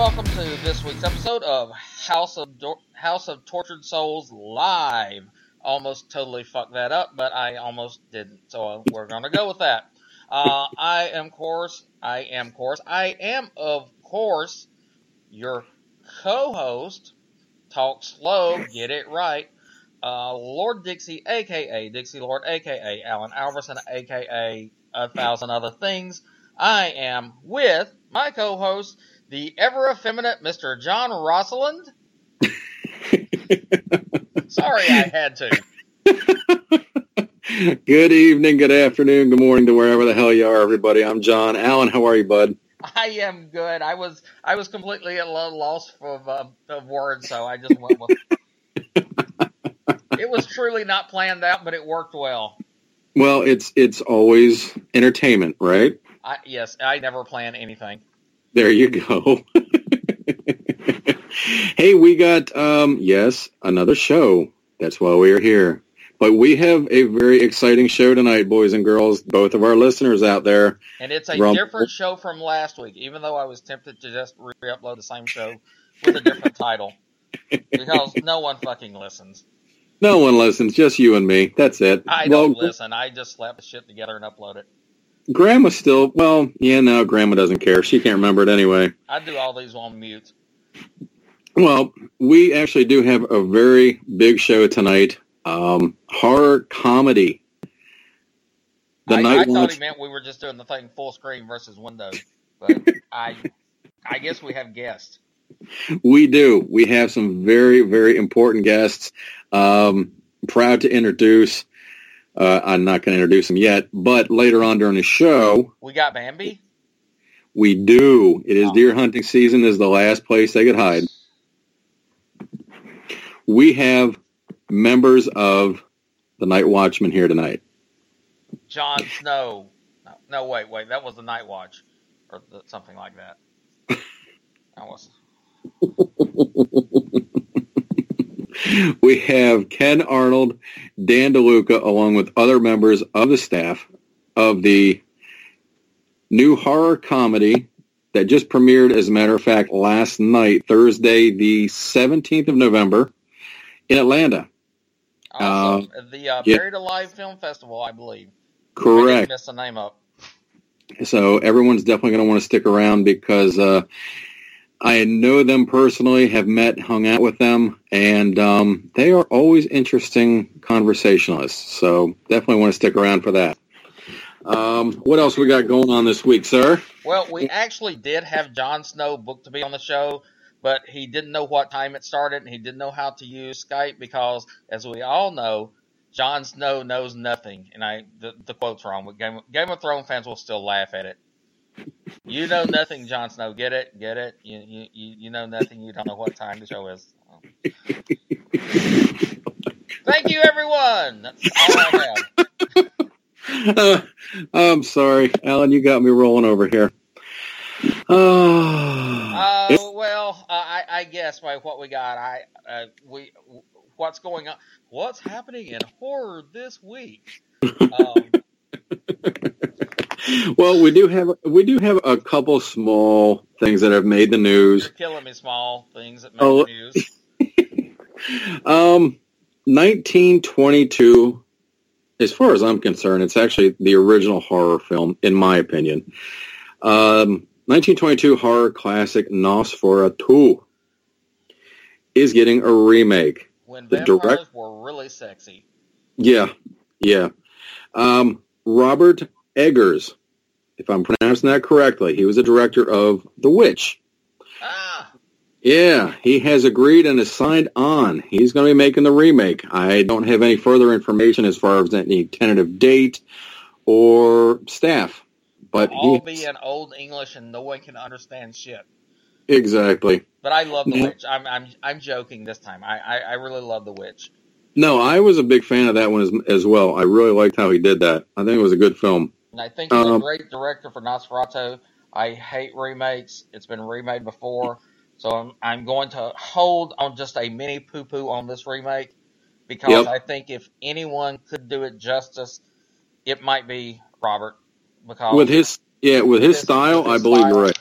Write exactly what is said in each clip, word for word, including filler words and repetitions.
welcome to this week's episode of House of Do- House of Tortured Souls Live. Almost totally fucked that up, but I almost didn't, so we're gonna go with that. Uh, I am course, I am course, I am of course your co-host. Talk slow, get it right. Uh, Lord Dixie, aka Dixie Lord, aka Alan Alverson, aka a thousand other things. I am with my co-host, the ever-effeminate Mister John Rosalind. Sorry, I had to. Good evening, good afternoon, good morning to wherever the hell you are, everybody. I'm John. Alan, how are you, bud? I am good. I was I was completely at a loss of, uh, of words, so I just went with it. It was truly not planned out, but it worked well. Well, it's it's always entertainment, right? I, yes, I never plan anything. There you go. Hey, we got, um, yes, another show. That's why we are here. But we have a very exciting show tonight, boys and girls, both of our listeners out there. And it's a Rum- different show from last week, even though I was tempted to just re-upload the same show with a different title. Because no one fucking listens. No one listens, just you and me. That's it. I well, don't listen. I just slap the shit together and upload it. Grandma still, well, yeah, no, Grandma doesn't care. She can't remember it anyway. I do all these on mute. Well, we actually do have a very big show tonight. Um, horror comedy. The I, night I thought watch. he meant we were just doing the thing full screen versus Windows. But I I guess we have guests. We do. We have some very, very important guests. Um, proud to introduce. Uh, I'm not going to introduce them yet, but later on during the show, We got Bambi. we do. It is Oh. deer hunting season. This is the last place they could hide. We have members of the Night Watchman here tonight. Jon Snow. No, no, wait, wait. That was the Night Watch. Or the, something like that. That was... We have Ken Arnold, Dan DeLuca, along with other members of the staff of the new horror comedy that just premiered, as a matter of fact, last night, Thursday, the seventeenth of November, in Atlanta. Awesome. Uh, the uh, yeah. Buried Alive Film Festival, I believe. I Correct. didn't mess the name up. So everyone's definitely going to want to stick around because uh, I know them personally, have met, hung out with them, and um, they are always interesting conversationalists. So definitely want to stick around for that. Um, what else we got going on this week, sir? Well, we actually did have Jon Snow booked to be on the show, but he didn't know what time it started, and he didn't know how to use Skype because, as we all know, Jon Snow knows nothing. And I, the, the quote's wrong, but Game, Game of Thrones fans will still laugh at it. You know nothing, Jon Snow. Get it? Get it? You, you, you know nothing. You don't know what time the show is. Oh. Thank you, everyone. That's all I have. Uh, I'm sorry, Alan. You got me rolling over here. Oh, Uh, well, uh, I, I guess by what we got, I uh, we what's going on, what's happening in horror this week. Um, well, we do have we do have a couple small things that have made the news. You're killing me, small things that make Oh. the news. um, nineteen twenty-two. As far as I'm concerned, it's actually the original horror film, in my opinion. Um, nineteen twenty-two horror classic Nosferatu is getting a remake. When The vampires direct- were really sexy. Yeah, yeah. Um, Robert Eggers, if I'm pronouncing that correctly, he was the director of The Witch. Ah, Yeah, he has agreed and has signed on. He's going to be making the remake. I don't have any further information as far as any tentative date or staff. But all he, be in old English and no one can understand shit. Exactly. But I love The Yeah. Witch. I'm I'm I'm joking this time. I, I, I really love The Witch. No, I was a big fan of that one as, as well. I really liked how he did that. I think it was a good film. And I think he's Um, a great director for Nosferatu. I hate remakes. It's been remade before. So I'm, I'm going to hold on just a mini poo-poo on this remake because Yep. I think if anyone could do it justice, it might be Robert. Because With his yeah, with his his- style, with his I believe style, you're right.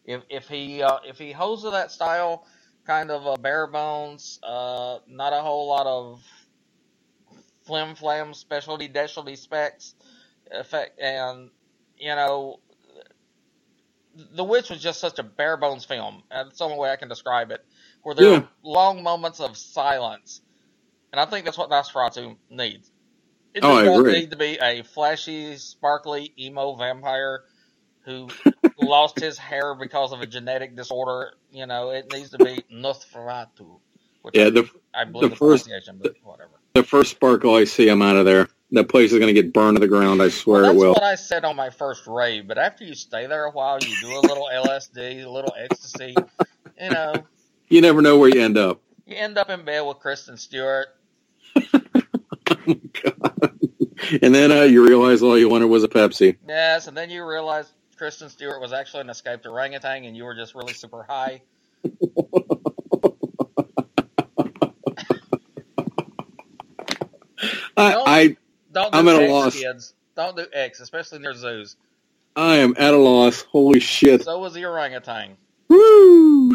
If if he uh, if he holds to that style, kind of a bare bones, uh, not a whole lot of flim flam specialty specialty specs effect, and you know, The Witch was just such a bare bones film. That's the only way I can describe it. Where there Yeah. are long moments of silence, and I think that's what Nosferatu needs. It Oh, I does not agree. need to be a flashy, sparkly, emo vampire who lost his hair because of a genetic disorder. You know, it needs to be Nosferatu. Which Yeah, I, the I believe the the, first- pronunciation, but whatever. the first sparkle I see, I'm out of there. That place is going to get burned to the ground. I swear Well, it that's will. what I said on my first rave, but after you stay there a while, you do a little L S D, a little ecstasy, you know, You never know where you end up. you end up in bed with Kristen Stewart. God. And then uh, you realize all you wanted was a Pepsi. Yes, and then you realize Kristen Stewart was actually an escaped orangutan, and you were just really super high. I, Don't- I Don't do I'm at a X, loss. kids. Don't do X, especially near zoos. I am at a loss. Holy shit. So was the orangutan. Woo!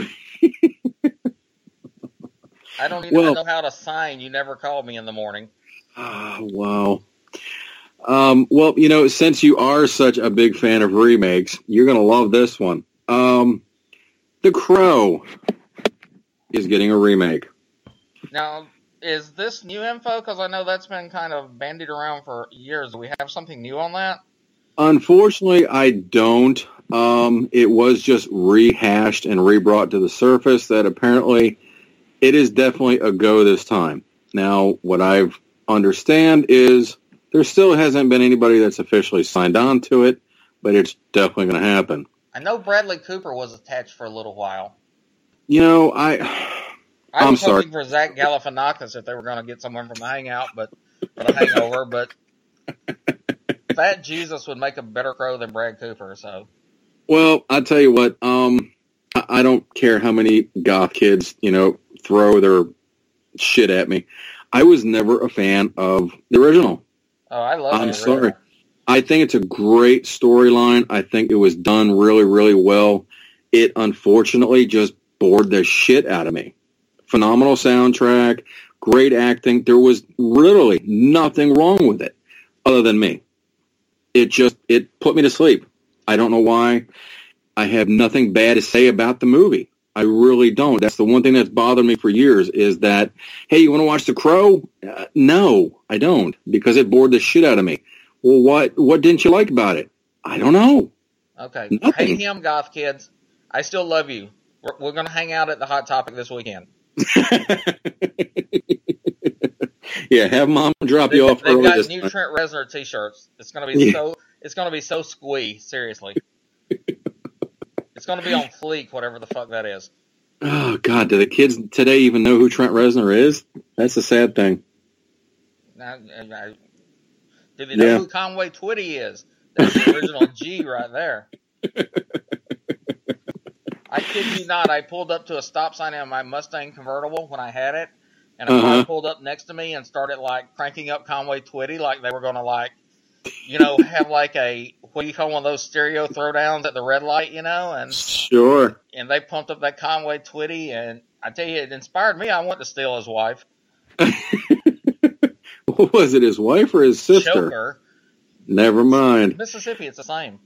I don't even Well- know how to sign. You never called me in the morning. Ah, wow. Um, well, you know, since you are such a big fan of remakes, you're going to love this one. Um, The Crow is getting a remake. Now, is this new info? Because I know that's been kind of bandied around for years. Do we have something new on that? Unfortunately, I don't. Um, it was just rehashed and rebrought to the surface that apparently it is definitely a go this time. Now, what I've understand is there still hasn't been anybody that's officially signed on to it, but it's definitely going to happen. I know Bradley Cooper was attached for a little while. You know, I I I'm was sorry. hoping for Zach Galifianakis if they were going to get someone from the Hangout, but for the Hangover. But Fat Jesus would make a better Crow than Brad Cooper. So well, I tell you what, um, I, I don't care how many goth kids you know throw their shit at me. I was never a fan of the original. oh, I love. I'm the sorry. original. I think it's a great storyline. I think it was done really, really well. It unfortunately just bored the shit out of me. Phenomenal soundtrack, great acting. There was literally nothing wrong with it other than me. It just, it put me to sleep. I don't know why. I have nothing bad to say about the movie. I really don't. That's the one thing that's bothered me for years is that, hey, you want to watch The Crow? Uh, no, I don't, because it bored the shit out of me. Well, what what didn't you like about it? I don't know. Okay, Nothing. hate him, goth kids. I still love you. We're, we're going to hang out at the Hot Topic this weekend. Yeah, have mom drop They, you off they've early got this new time. Trent Reznor T-shirts. It's going to be Yeah. so. It's going to be so squee. Seriously, it's going to be on fleek. Whatever the fuck that is. Oh, God, do the kids today even know who Trent Reznor is? That's the sad thing. Now, I- do they know Yeah. who Conway Twitty is? That's the original G right there. I kid you not. I pulled up to a stop sign in my Mustang convertible when I had it, and a car Uh-huh. pulled up next to me and started like cranking up Conway Twitty like they were going to like, you know, have like a what do you call one of those stereo throwdowns at the red light, you know, and Sure. and they pumped up that Conway Twitty, and I tell you, it inspired me. I want to steal his wife, What was it, his wife or his sister? choke her. Never mind. Mississippi, it's the same.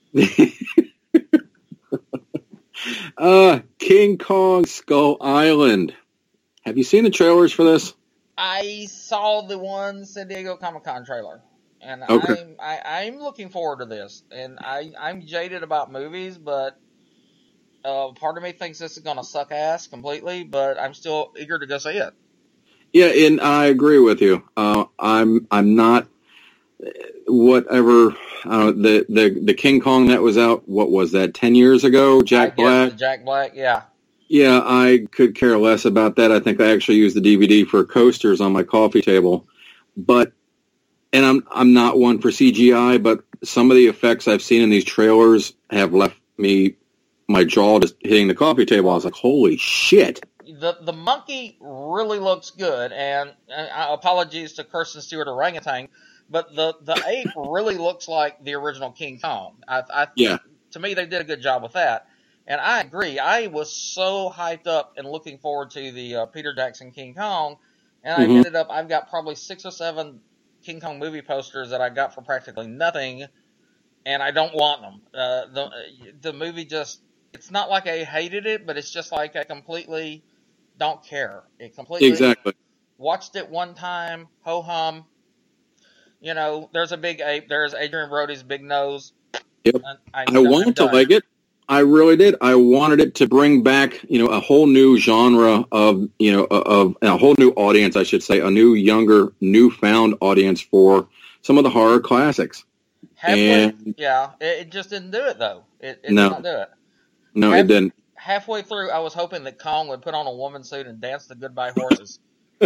uh, King Kong Skull Island. Have you seen the trailers for this? I saw the one San Diego Comic Con trailer, and Okay. I'm I, I'm looking forward to this. And I I'm jaded about movies, but uh, part of me thinks this is gonna suck ass completely. But I'm still eager to go see it. Yeah, and I agree with you. Uh, I'm I'm not whatever uh, the the the King Kong that was out. What was that? Ten years ago, Jack I guess Black. the Jack Black, yeah. Yeah, I could care less about that. I think I actually used the D V D for coasters on my coffee table. But, and I'm I'm not one for C G I, but some of the effects I've seen in these trailers have left me, my jaw just hitting the coffee table. I was like, holy shit. The the monkey really looks good, and, and uh, apologies to Kirsten Stewart orangutan, but the, the ape really looks like the original King Kong. I, I Yeah. To me, they did a good job with that. And I agree. I was so hyped up and looking forward to the uh, Peter Jackson King Kong, and I Mhm. ended up, I've got probably six or seven King Kong movie posters that I got for practically nothing, and I don't want them. Uh, the the movie just, it's not like I hated it, but it's just like I completely don't care. It completely Exactly. watched it one time, ho hum. You know, there's a big ape. There's Adrian Brody's big nose. Yep. I, I, I wanted to like it. I really did. I wanted it to bring back, you know, a whole new genre of, you know, of a whole new audience, I should say, a new, younger, newfound audience for some of the horror classics. Halfway, And yeah, it, it just didn't do it though. It, it no, did not do it. no, Half, it didn't. Halfway through, I was hoping that Kong would put on a woman suit and dance the Goodbye Horses.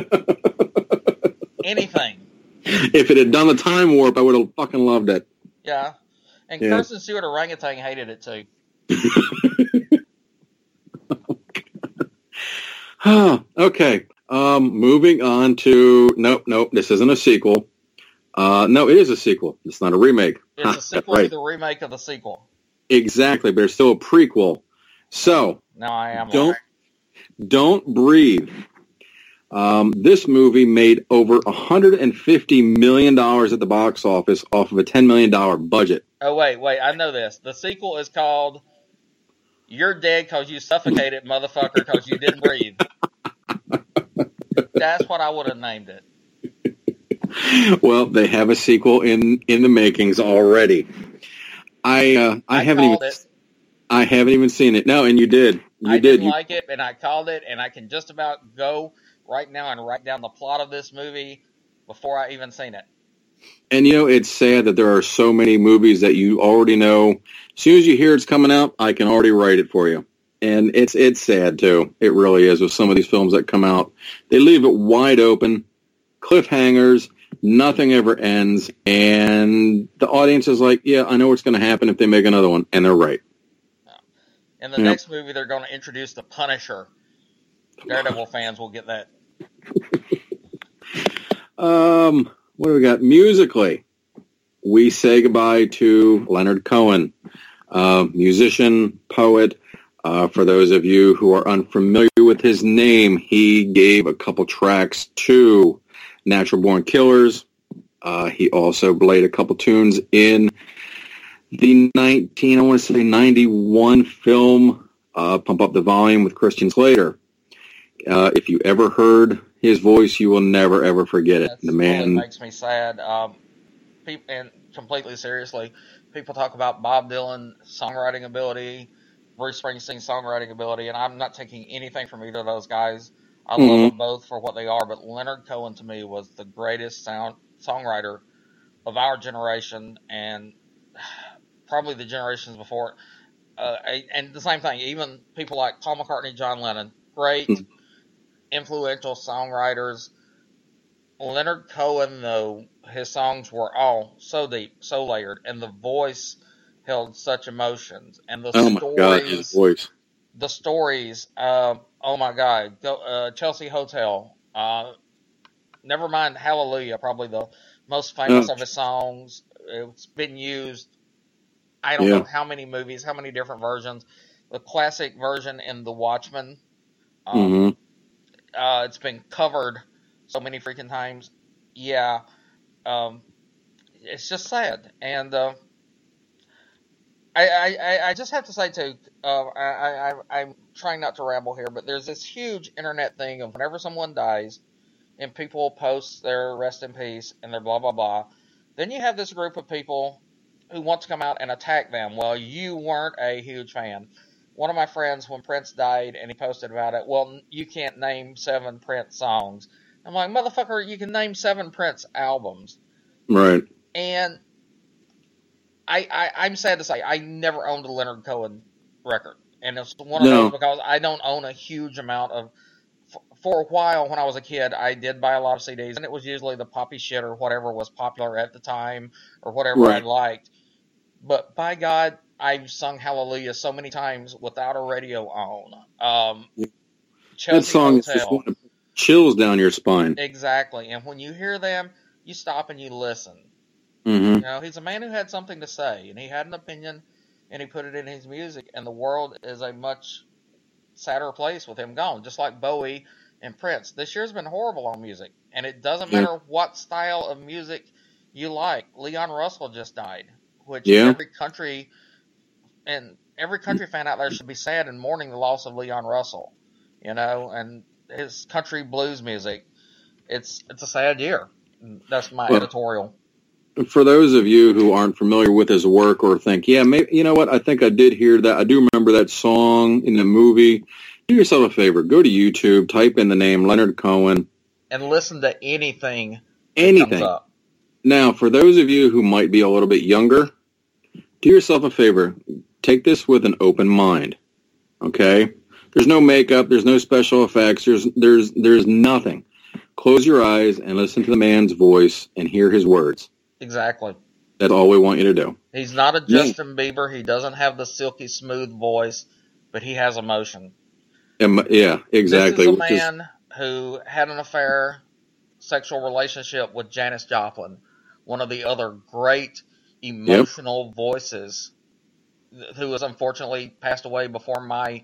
Anything. If it had done the time warp, I would have fucking loved it. Yeah. And Yeah. Kirsten Stewart Orangutan hated it too. Okay. Um, moving on to, nope, nope, this isn't a sequel. Uh, no, it is a sequel. It's not a remake. It's Ha, a sequel right. to the remake of the sequel. Exactly, but it's still a prequel. So, No, I am don't, lying. don't breathe. Um, this movie made over one hundred fifty million dollars at the box office off of a ten million dollars budget. Oh, wait, wait, I know this. The sequel is called You're Dead Because You Suffocated, Motherfucker, Because You Didn't Breathe. That's what I would have named it. Well, they have a sequel in, in the makings already. I uh, I, I haven't even called it. I haven't even seen it. No, and you did. You I did. didn't You, like it, and I called it, and I can just about go right now and write down the plot of this movie before I even seen it. and you know, it's sad that there are so many movies that you already know. As soon as you hear it's coming out, I can already write it for you. And it's it's sad too. It really is with some of these films that come out. They leave it wide open, cliffhangers. Nothing ever ends, and the audience is like, "Yeah, I know what's going to happen if they make another one," and they're right. In the Yep. next movie, they're going to introduce the Punisher. Daredevil fans will get that. Um, what do we got? Musically, we say goodbye to Leonard Cohen, uh, musician, poet. Uh, for those of you who are unfamiliar with his name, he gave a couple tracks to Natural Born Killers. Uh, he also played a couple tunes in the nineteen, I want to say ninety-one film, uh, Pump Up the Volume with Christian Slater. Uh, if you ever heard his voice, you will never, ever forget it. That's The what man, makes me sad. Um, people, and completely seriously, people talk about Bob Dylan songwriting ability, Bruce Springsteen songwriting ability, and I'm not taking anything from either of those guys. I Mhm. love them both for what they are, but Leonard Cohen to me was the greatest sound songwriter of our generation, and probably the generations before. Uh, and the same thing, even people like Paul McCartney, John Lennon, great, Mhm. influential songwriters. Leonard Cohen, though, his songs were all so deep, so layered, and the voice held such emotions. And the oh my God, his stories, voice. the stories, uh, oh my God, Go, uh, Chelsea Hotel, uh, never mind Hallelujah, probably the most famous Oh. of his songs. It's been used, I don't Yeah. know how many movies, how many different versions. The classic version in The Watchmen, um, Mhm. uh, it's been covered so many freaking times. Yeah, um, it's just sad. And uh, I, I, I just have to say, too, uh, I, I, I'm trying not to ramble here, but there's this huge internet thing of whenever someone dies and people post their rest in peace and their blah, blah, blah, then you have this group of people who want to come out and attack them. Well, you weren't a huge fan. One of my friends, when Prince died and he posted about it, well, you can't name seven Prince songs. I'm like, motherfucker, you can name seven Prince albums. Right. And I, I, I'm sad to say, I never owned a Leonard Cohen record. And it's one of No. those because I don't own a huge amount of... For a while, when I was a kid, I did buy a lot of C Ds, and it was usually the poppy shit or whatever was popular at the time, or whatever Right. I liked. But by God, I've sung Hallelujah so many times without a radio on. Um, That Chelsea song is just Hotel. going to put chills down your spine. Exactly. And when you hear them, you stop and you listen. Mm-hmm. You know, he's a man who had something to say, and he had an opinion, and he put it in his music, and the world is a much sadder place with him gone. Just like Bowie and Prince. This year's been horrible on music, and it doesn't Yeah. matter what style of music you like. Leon Russell just died, which Yeah. every country and every country fan out there should be sad and mourning the loss of Leon Russell, you know, and his country blues music. It's it's a sad year. That's my Well, editorial. For those of you who aren't familiar with his work or think, yeah, maybe, you know what, I think I did hear that. I do remember that song in the movie. Do yourself a favor. Go to YouTube, type in the name Leonard Cohen. And listen to anything that Anything. comes up. Now, for those of you who might be a little bit younger, do yourself a favor. Take this with an open mind. Okay? There's no makeup. There's no special effects. There's there's there's nothing. Close your eyes and listen to the man's voice and hear his words. Exactly. That's all we want you to do. He's not a Yeah. Justin Bieber. He doesn't have the silky smooth voice, but he has emotion. Um, yeah, exactly. This is a Which is- man who had an affair, sexual relationship with Janis Joplin, one of the other great emotional voices, who was unfortunately passed away before my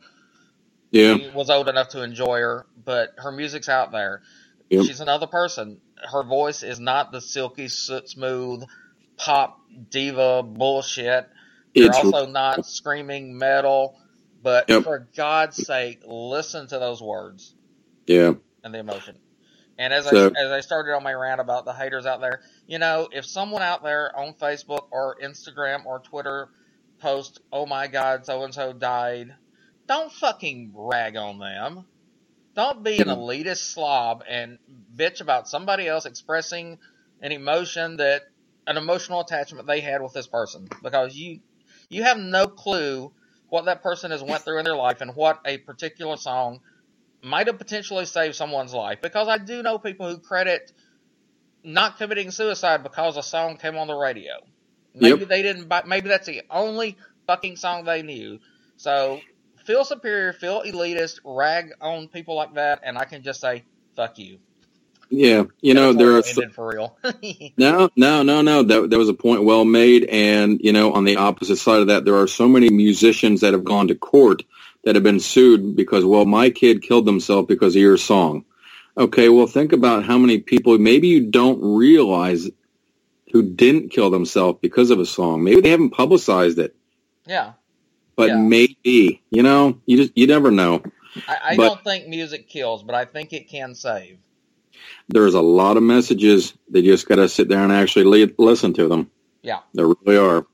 yeah, was old enough to enjoy her. But her music's out there. Yep. She's another person. Her voice is not the silky, smooth, pop diva bullshit. You're it's also not screaming metal. But Yep. for God's sake, listen to those words yeah, and the emotion. And as So- I as I started on my rant about the haters out there, you know, if someone out there on Facebook or Instagram or Twitter posts, "Oh my God, so and so died," don't fucking rag on them. Don't be an elitist slob and bitch about somebody else expressing an emotion that an emotional attachment they had with this person, because you you have no clue what that person has went through in their life and what a particular song might have potentially saved someone's life. Because I do know people who credit not committing suicide because a song came on the radio. Maybe Yep. they didn't buy, maybe that's the only fucking song they knew. So feel superior, feel elitist, rag on people like that, and I can just say, fuck you. yeah. You know, there are Editorial ended for real. no, no, no, no. That that was a point well made. And you know, on the opposite side of that, there are so many musicians that have gone to court that have been sued because, well, my kid killed themselves because of your song. Okay, well, think about how many people maybe you don't realize who didn't kill themselves because of a song. Maybe they haven't publicized it, Yeah. but Yeah. maybe, you know, you just you never know. I, I But- don't think music kills, but I think it can save. There's a lot of messages. They just got to sit there and actually le- listen to them. Yeah. There really are.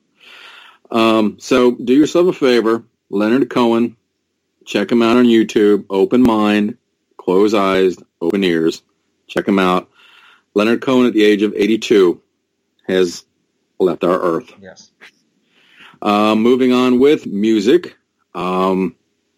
Um, so do yourself a favor, Leonard Cohen. Check him out on YouTube. Open mind, close eyes, open ears. Check him out. Leonard Cohen, at the age of eighty-two, has left our earth. Yes. Uh, moving on with music. Um,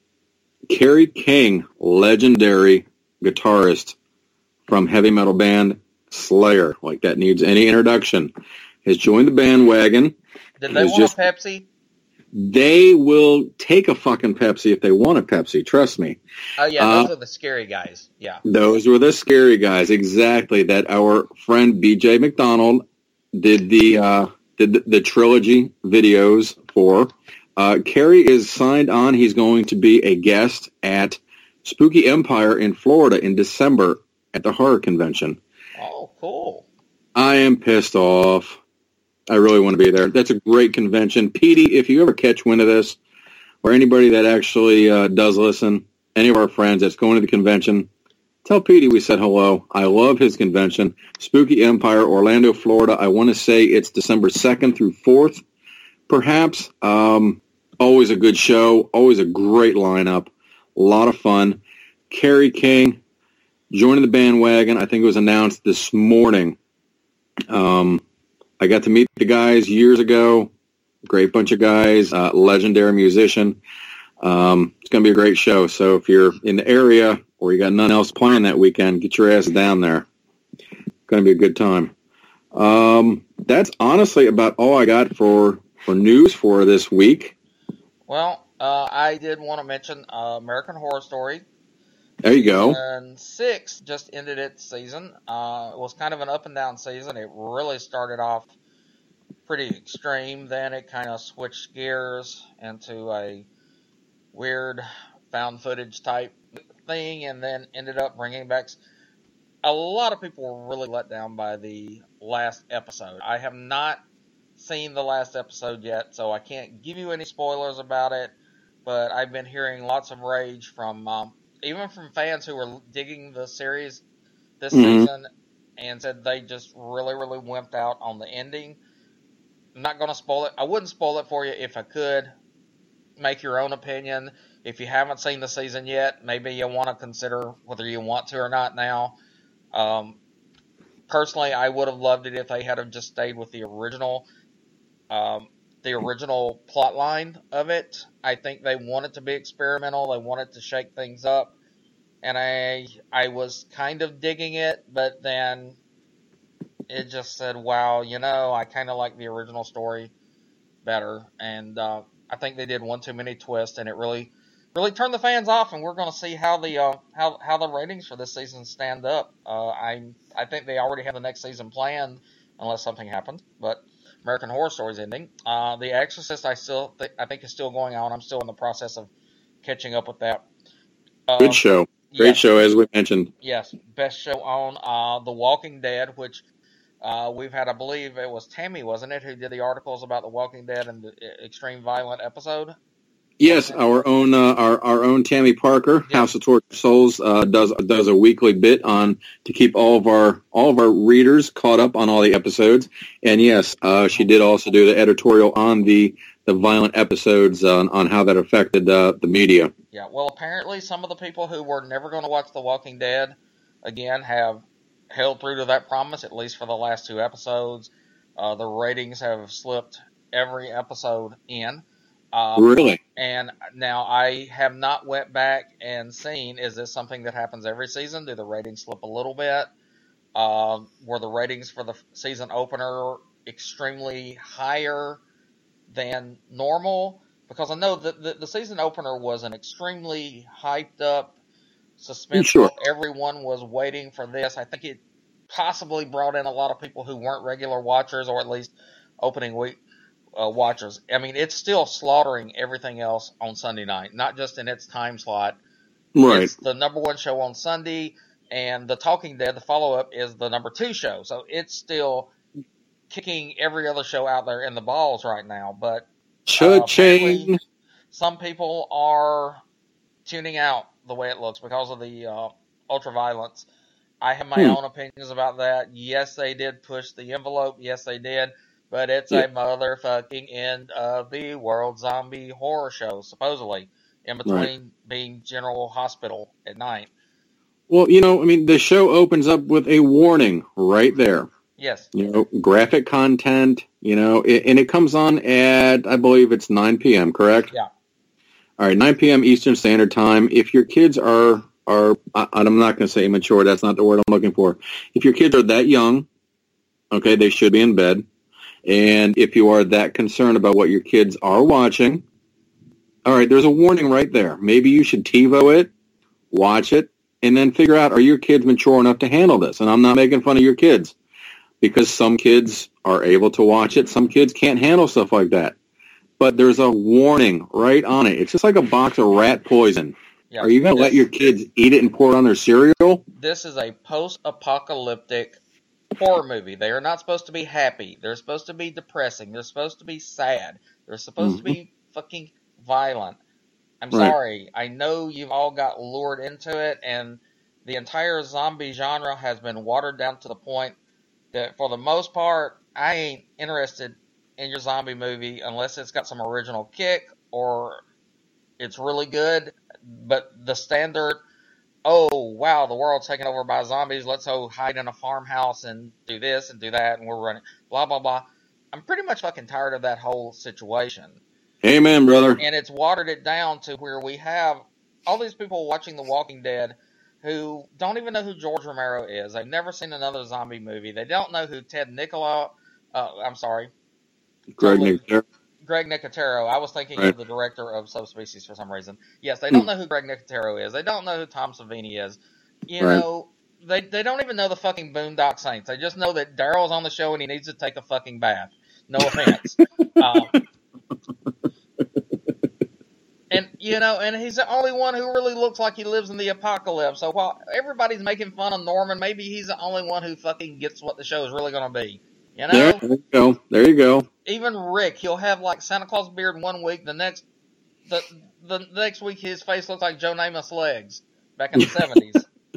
Kerry King, legendary guitarist from heavy metal band Slayer, like that needs any introduction, has joined the bandwagon. Did they It's want just- a Pepsi? They will take a fucking Pepsi if they want a Pepsi, trust me. Oh, yeah, Uh, those are the scary guys. Yeah. Those were the scary guys, exactly, that our friend B J McDonald did the uh, did the, the trilogy videos for. Uh, Kerry is signed on. He's going to be a guest at Spooky Empire in Florida in December at the horror convention. Oh, cool. I am pissed off. I really want to be there. That's a great convention. Petey, if you ever catch wind of this, or anybody that actually uh, does listen, any of our friends that's going to the convention, tell Petey we said hello. I love his convention. Spooky Empire, Orlando, Florida. I want to say it's December second through fourth, perhaps. Um, always a good show. Always a great lineup. A lot of fun. Kerry King joining the bandwagon. I think it was announced this morning. Um, I got to meet the guys years ago. Great bunch of guys. Uh, legendary musician. Um, it's going to be a great show. So if you're in the area or you got nothing else planned that weekend, get your ass down there. Going to be a good time. Um, that's honestly about all I got for, for news for this week. Well, uh, I did want to mention uh, American Horror Story. There you go. And six just ended its season. Uh, it was kind of an up and down season. It really started off pretty extreme. Then it kind of switched gears into a weird found footage type thing, and then ended up bringing back. A lot of people were really let down by the last episode. I have not seen the last episode yet, so I can't give you any spoilers about it, but I've been hearing lots of rage from, um, even from fans who were digging the series this mm-hmm. season, and said they just really, really wimped out on the ending. I'm not going to spoil it. I wouldn't spoil it for you if I could. Make your own opinion. If you haven't seen the season yet, maybe you want to consider whether you want to or not now. Um, personally, I would have loved it if they had just stayed with the original, um, the original plot line of it. I think they wanted to be experimental. They wanted to shake things up, and I, I was kind of digging it, but then it just said, "Wow, you know, I kind of like the original story better," and uh, I think they did one too many twists, and it really. Really turned the fans off, and we're going to see how the uh, how how the ratings for this season stand up. Uh, I I think they already have the next season planned, unless something happens. But American Horror Story's ending. Uh, the Exorcist, I still th- I think is still going on. I'm still in the process of catching up with that. Uh, Good show, great yes, show, as we mentioned. Yes, best show on. Uh, The Walking Dead, which uh, we've had, I believe it was Tammy, wasn't it, who did the articles about The Walking Dead and the extreme violent episode. Yes, our own uh, our our own Tammy Parker, yep. House of Tortured Souls, uh, does does a weekly bit on to keep all of our all of our readers caught up on all the episodes. And yes, uh, she did also do the editorial on the, the violent episodes on, on how that affected uh, the media. Yeah, well, apparently some of the people who were never going to watch The Walking Dead again have held through to that promise, at least for the last two episodes. Uh, the ratings have slipped every episode in. Um, really? And now I have not went back and seen, is this something that happens every season? Do the ratings slip a little bit? Um, were the ratings for the season opener extremely higher than normal? Because I know that the, the season opener was an extremely hyped up, suspenseful. Sure. Everyone was waiting for this. I think it possibly brought in a lot of people who weren't regular watchers, or at least opening week Uh, watchers. I mean, it's still slaughtering everything else on Sunday night, not just in its time slot. Right. It's the number one show on Sunday, and The Talking Dead, the follow-up, is the number two show. So it's still kicking every other show out there in the balls right now. But should uh, change. Some people are tuning out the way it looks because of the uh, ultra-violence. I have my hmm. own opinions about that. Yes, they did push the envelope. Yes, they did. But it's yeah. a motherfucking end of the world zombie horror show, supposedly, in between right. being General Hospital at night. Well, you know, I mean, the show opens up with a warning right there. Yes. You know, graphic content, you know, it, and it comes on at, I believe it's nine p.m., correct? Yeah. All right, nine p.m. Eastern Standard Time. If your kids are, are I, I'm not going to say immature, that's not the word I'm looking for. If your kids are that young, okay, they should be in bed. And if you are that concerned about what your kids are watching, all right, there's a warning right there. Maybe you should TiVo it, watch it, and then figure out, are your kids mature enough to handle this? And I'm not making fun of your kids, because some kids are able to watch it. Some kids can't handle stuff like that. But there's a warning right on it. It's just like a box of rat poison. Yeah, are you going to let your kids eat it and pour it on their cereal? This is a post-apocalyptic horror movie. They are not supposed to be happy. They're supposed to be depressing. They're supposed to be sad. They're supposed mm-hmm. to be fucking violent. I'm right. sorry. I know you've all got lured into it, and the entire zombie genre has been watered down to the point that, for the most part, I ain't interested in your zombie movie unless it's got some original kick or it's really good. But the standard, oh, wow, the world's taken over by zombies, let's go hide in a farmhouse and do this and do that, and we're running, blah, blah, blah. I'm pretty much fucking tired of that whole situation. Amen, brother. And it's watered it down to where we have all these people watching The Walking Dead who don't even know who George Romero is. They've never seen another zombie movie. They don't know who Ted Nicola, uh, I'm sorry. Greg Nicotero. Greg Nicotero. I was thinking right. of the director of Subspecies for some reason. Yes, they don't know who Greg Nicotero is. They don't know who Tom Savini is. You right. know, they they don't even know the fucking Boondock Saints. They just know that Daryl's on the show and he needs to take a fucking bath. No offense. um, and, you know, and he's the only one who really looks like he lives in the apocalypse. So while everybody's making fun of Norman, maybe he's the only one who fucking gets what the show is really going to be. You know? There, there you go. There you go. Even Rick, he'll have like Santa Claus beard one week, the next the the next week his face looks like Joe Namath's legs back in the seventies.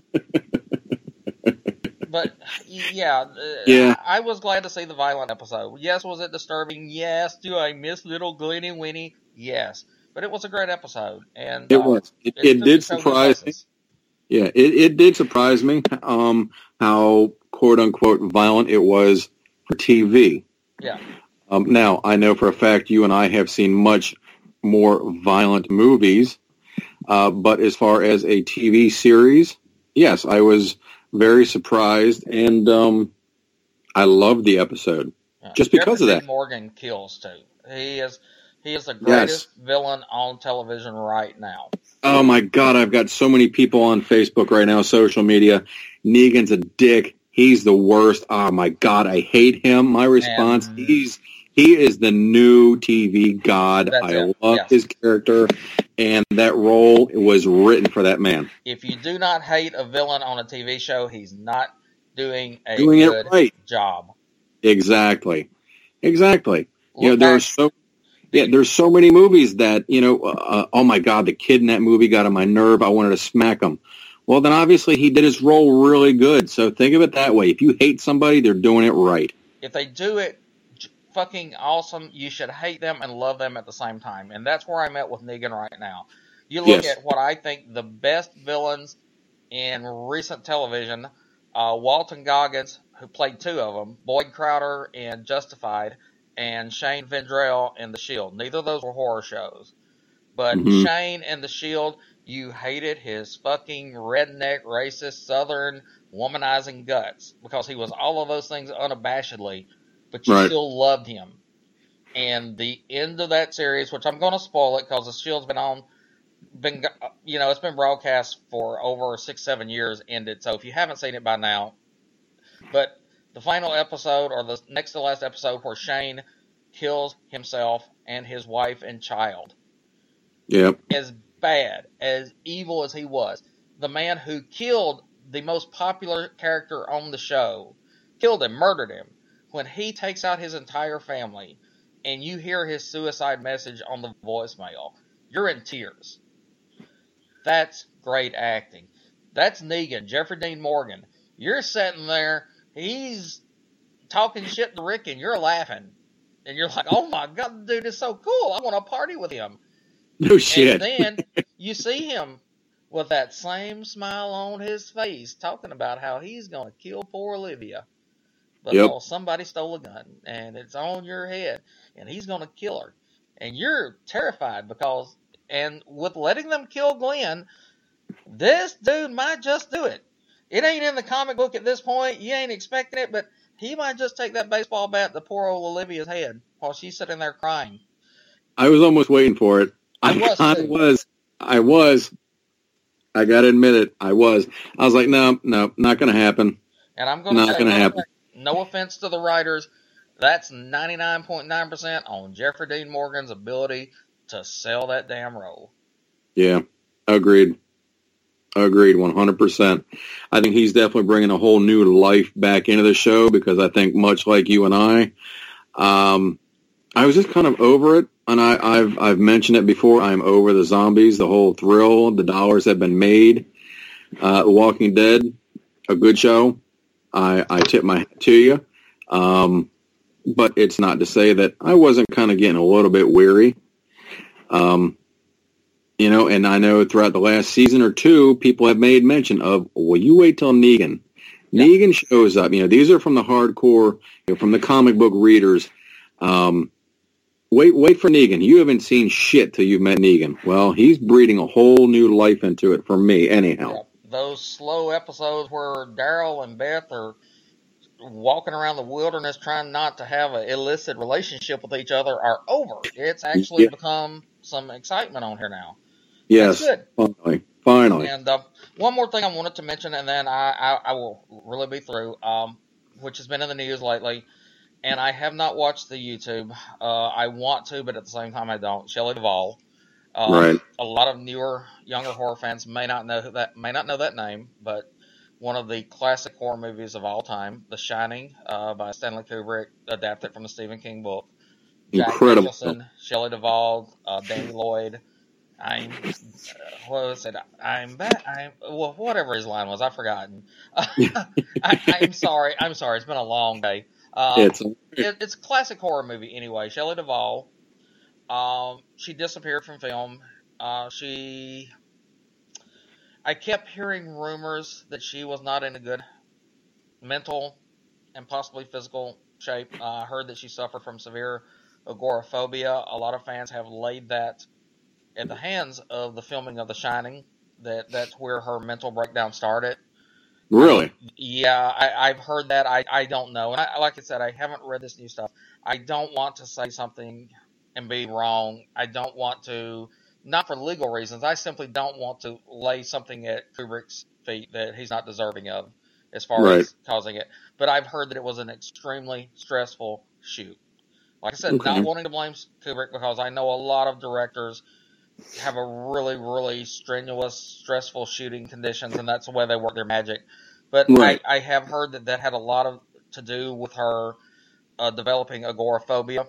But yeah, uh, yeah. I, I was glad to see the violent episode. Yes, was it disturbing? Yes. Do I miss little Glenny Winnie? Yes. But it was a great episode, and it uh, was. It, it, it did surprise me. Yeah, it, it did surprise me um, how quote unquote violent it was for T V. Yeah. Um, now I know for a fact you and I have seen much more violent movies, uh, but as far as a T V series, yes, I was very surprised, and um, I loved the episode yeah. just because Jeffrey of that. Morgan kills too. He is. He is the greatest yes. villain on television right now. Oh, my God. I've got so many people on Facebook right now, social media. Negan's a dick. He's the worst. Oh, my God. I hate him. My response, and, he's he is the new T V god. I it. love yes. his character, and that role was written for that man. If you do not hate a villain on a T V show, he's not doing a doing good it right. job. Exactly. Exactly. Look you know, there back. are so... Yeah, there's so many movies that, you know, uh, oh my God, the kid in that movie got on my nerve. I wanted to smack him. Well, then obviously he did his role really good. So think of it that way. If you hate somebody, they're doing it right. If they do it fucking awesome, you should hate them and love them at the same time. And that's where I'm at with Negan right now. You look yes. at what I think the best villains in recent television, uh, Walton Goggins, who played two of them, Boyd Crowder in Justified, and Shane Vendrell in The Shield. Neither of those were horror shows. But mm-hmm. Shane in The Shield, you hated his fucking redneck, racist, southern, womanizing guts. Because he was all of those things unabashedly. But you right. still loved him. And the end of that series, which I'm going to spoil it because The Shield's been on, been you know, it's been broadcast for over six, seven years, ended. So if you haven't seen it by now. But... the final episode, or the next to last episode, where Shane kills himself and his wife and child. Yep. As bad, as evil as he was. The man who killed the most popular character on the show, killed him, murdered him, when he takes out his entire family, and you hear his suicide message on the voicemail, you're in tears. That's great acting. That's Negan, Jeffrey Dean Morgan. You're sitting there... he's talking shit to Rick, and you're laughing. And you're like, oh my God, dude is so cool. I want to party with him. No shit. And then you see him with that same smile on his face, talking about how he's going to kill poor Olivia. Because yep. somebody stole a gun, and it's on your head, and he's going to kill her. And you're terrified because, and with letting them kill Glenn, this dude might just do it. It ain't in the comic book at this point. You ain't expecting it, but he might just take that baseball bat to poor old Olivia's head while she's sitting there crying. I was almost waiting for it. I was. I too. was. I was. I got to admit it. I was. I was like, no, no, not going to happen. And I'm going to not going to happen. No offense to the writers. That's ninety-nine point nine percent on Jeffrey Dean Morgan's ability to sell that damn role. Yeah, agreed. Agreed, one hundred percent. I think he's definitely bringing a whole new life back into the show because I think much like you and I, um, I was just kind of over it. And I, I've I've mentioned it before. I'm over the zombies, the whole thrill, the dollars have been made. Uh, Walking Dead, a good show. I, I tip my hat to you. Um, but it's not to say that I wasn't kind of getting a little bit weary. Um You know, and I know throughout the last season or two, people have made mention of, well, you wait till Negan. Yeah. Negan shows up. You know, these are from the hardcore, you know, from the comic book readers. Um, wait, wait for Negan. You haven't seen shit till you've met Negan. Well, he's breathing a whole new life into it for me, anyhow. Yeah. Those slow episodes where Daryl and Beth are walking around the wilderness trying not to have an illicit relationship with each other are over. It's actually yeah. become some excitement on here now. Yes, good. finally, finally. And uh, one more thing I wanted to mention, and then I, I, I will really be through, um, which has been in the news lately, and I have not watched the YouTube. Uh, I want to, but at the same time, I don't. Shelley Duvall. Um, Right. A lot of newer, younger horror fans may not know who that may not know that name, but one of the classic horror movies of all time, The Shining, uh, by Stanley Kubrick, adapted from the Stephen King book. Jack Incredible. Nicholson, Shelley Duvall, uh, Danny Lloyd. I'm, uh, what was it? I'm back. I'm well, whatever his line was, I've forgotten. I, I'm sorry. I'm sorry. It's been a long day. Um, It's it, it's a classic horror movie anyway. Shelley Duvall. Um, she disappeared from film. Uh, she. I kept hearing rumors that she was not in a good mental and possibly physical shape. Uh, I heard that she suffered from severe agoraphobia. A lot of fans have laid that at the hands of the filming of The Shining. That that's where her mental breakdown started. really. I, yeah, I, I've heard that. I, I don't know. And I, like I said, I haven't read this new stuff. I don't want to say something and be wrong. I don't want to, not for legal reasons. I simply don't want to lay something at Kubrick's feet that he's not deserving of as far Right. as causing it. But I've heard that it was an extremely stressful shoot. Like I said, Okay. not wanting to blame Kubrick because I know a lot of directors have a really, really strenuous, stressful shooting conditions, and that's the way they work their magic. But Right. I, I have heard that that had a lot of to do with her uh, developing agoraphobia.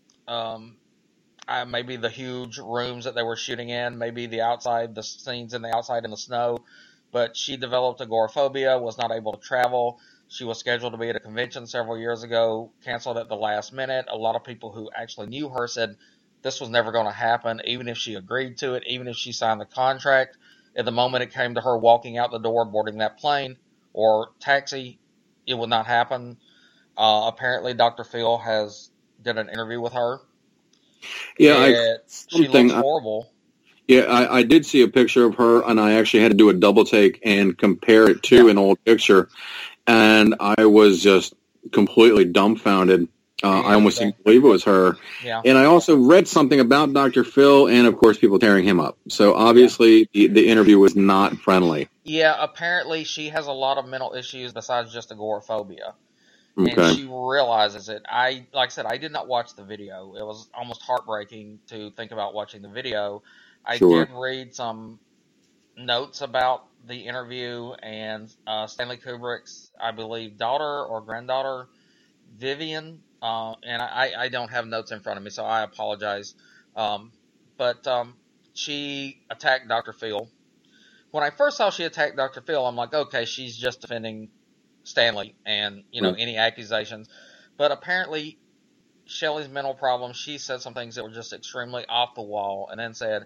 Um, uh, maybe the huge rooms that they were shooting in, maybe the outside, the scenes in the outside in the snow. But she developed agoraphobia, was not able to travel. She was scheduled to be at a convention several years ago, canceled at the last minute. A lot of people who actually knew her said this was never going to happen, even if she agreed to it, even if she signed the contract. At the moment it came to her walking out the door, boarding that plane or taxi, it would not happen. Uh, apparently, Doctor Phil has did an interview with her. Yeah, I, It, she something. looks horrible. Yeah, I, I did see a picture of her, and I actually had to do a double take and compare it to Yeah. an old picture, and I was just completely dumbfounded. Uh, I almost And, uh, didn't believe it was her. Yeah. And I also read something about Doctor Phil, and of course, people tearing him up. So obviously, the, the interview was not friendly. Yeah, apparently she has a lot of mental issues besides just agoraphobia. Okay. And she realizes it. I, like I said, I did not watch the video. It was almost heartbreaking to think about watching the video. I Sure. did read some notes about the interview, and uh, Stanley Kubrick's, I believe, daughter or granddaughter, Vivian, uh, and I, I don't have notes in front of me, so I apologize. Um, but um, she attacked Doctor Phil. When I first saw she attacked Doctor Phil, I'm like, okay, she's just defending Stanley and, you know, Right. any accusations. But apparently, Shelley's mental problems, she said some things that were just extremely off the wall, and then said,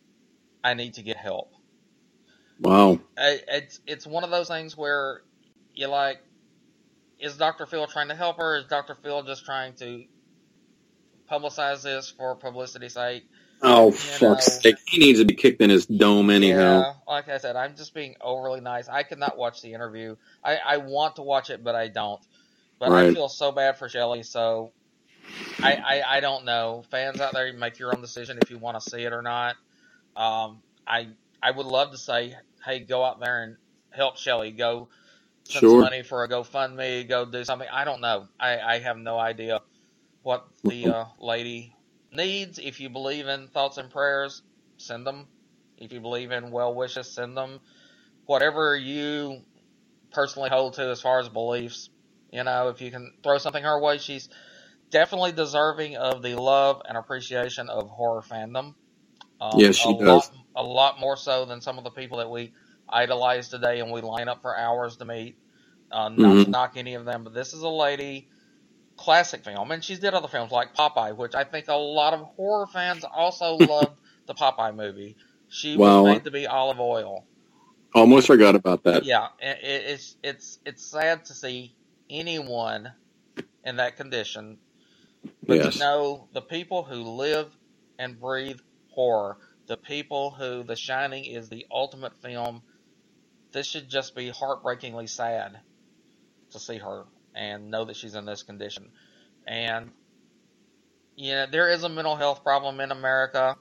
I need to get help. Wow. I, it's it's one of those things where you're like, is Doctor Phil trying to help her? Is Doctor Phil just trying to publicize this for publicity's sake? Oh, You fuck's know. sake. He needs to be kicked in his dome anyhow. Yeah, like I said, I'm just being overly nice. I could not watch the interview. I, I want to watch it, but I don't. But I Right. feel so bad for Shelley, so I, I, I don't know. Fans out there, make your own decision if you want to see it or not. Um, I I would love to say, hey, go out there and help Shelley. Go send some Sure. money for a GoFundMe. Go do something. I don't know. I, I have no idea what the uh, lady needs. If you believe in thoughts and prayers, send them. If you believe in well wishes, send them. Whatever you personally hold to as far as beliefs, you know, if you can throw something her way, she's definitely deserving of the love and appreciation of horror fandom. Um, Yes, she a does. lot, a lot more so than some of the people that we idolize today and we line up for hours to meet. Uh, not Mhm. to knock any of them, but this is a lady, classic film, and she's did other films like Popeye, which I think a lot of horror fans also loved the Popeye movie. She Wow. was made to be olive oil. Almost forgot about that. Yeah, it, it's it's it's sad to see anyone in that condition, but Yes. to know the people who live and breathe horror, the people who The Shining is the ultimate film, this should just be heartbreakingly sad to see her and know that she's in this condition. And, you know, there is a mental health problem in America.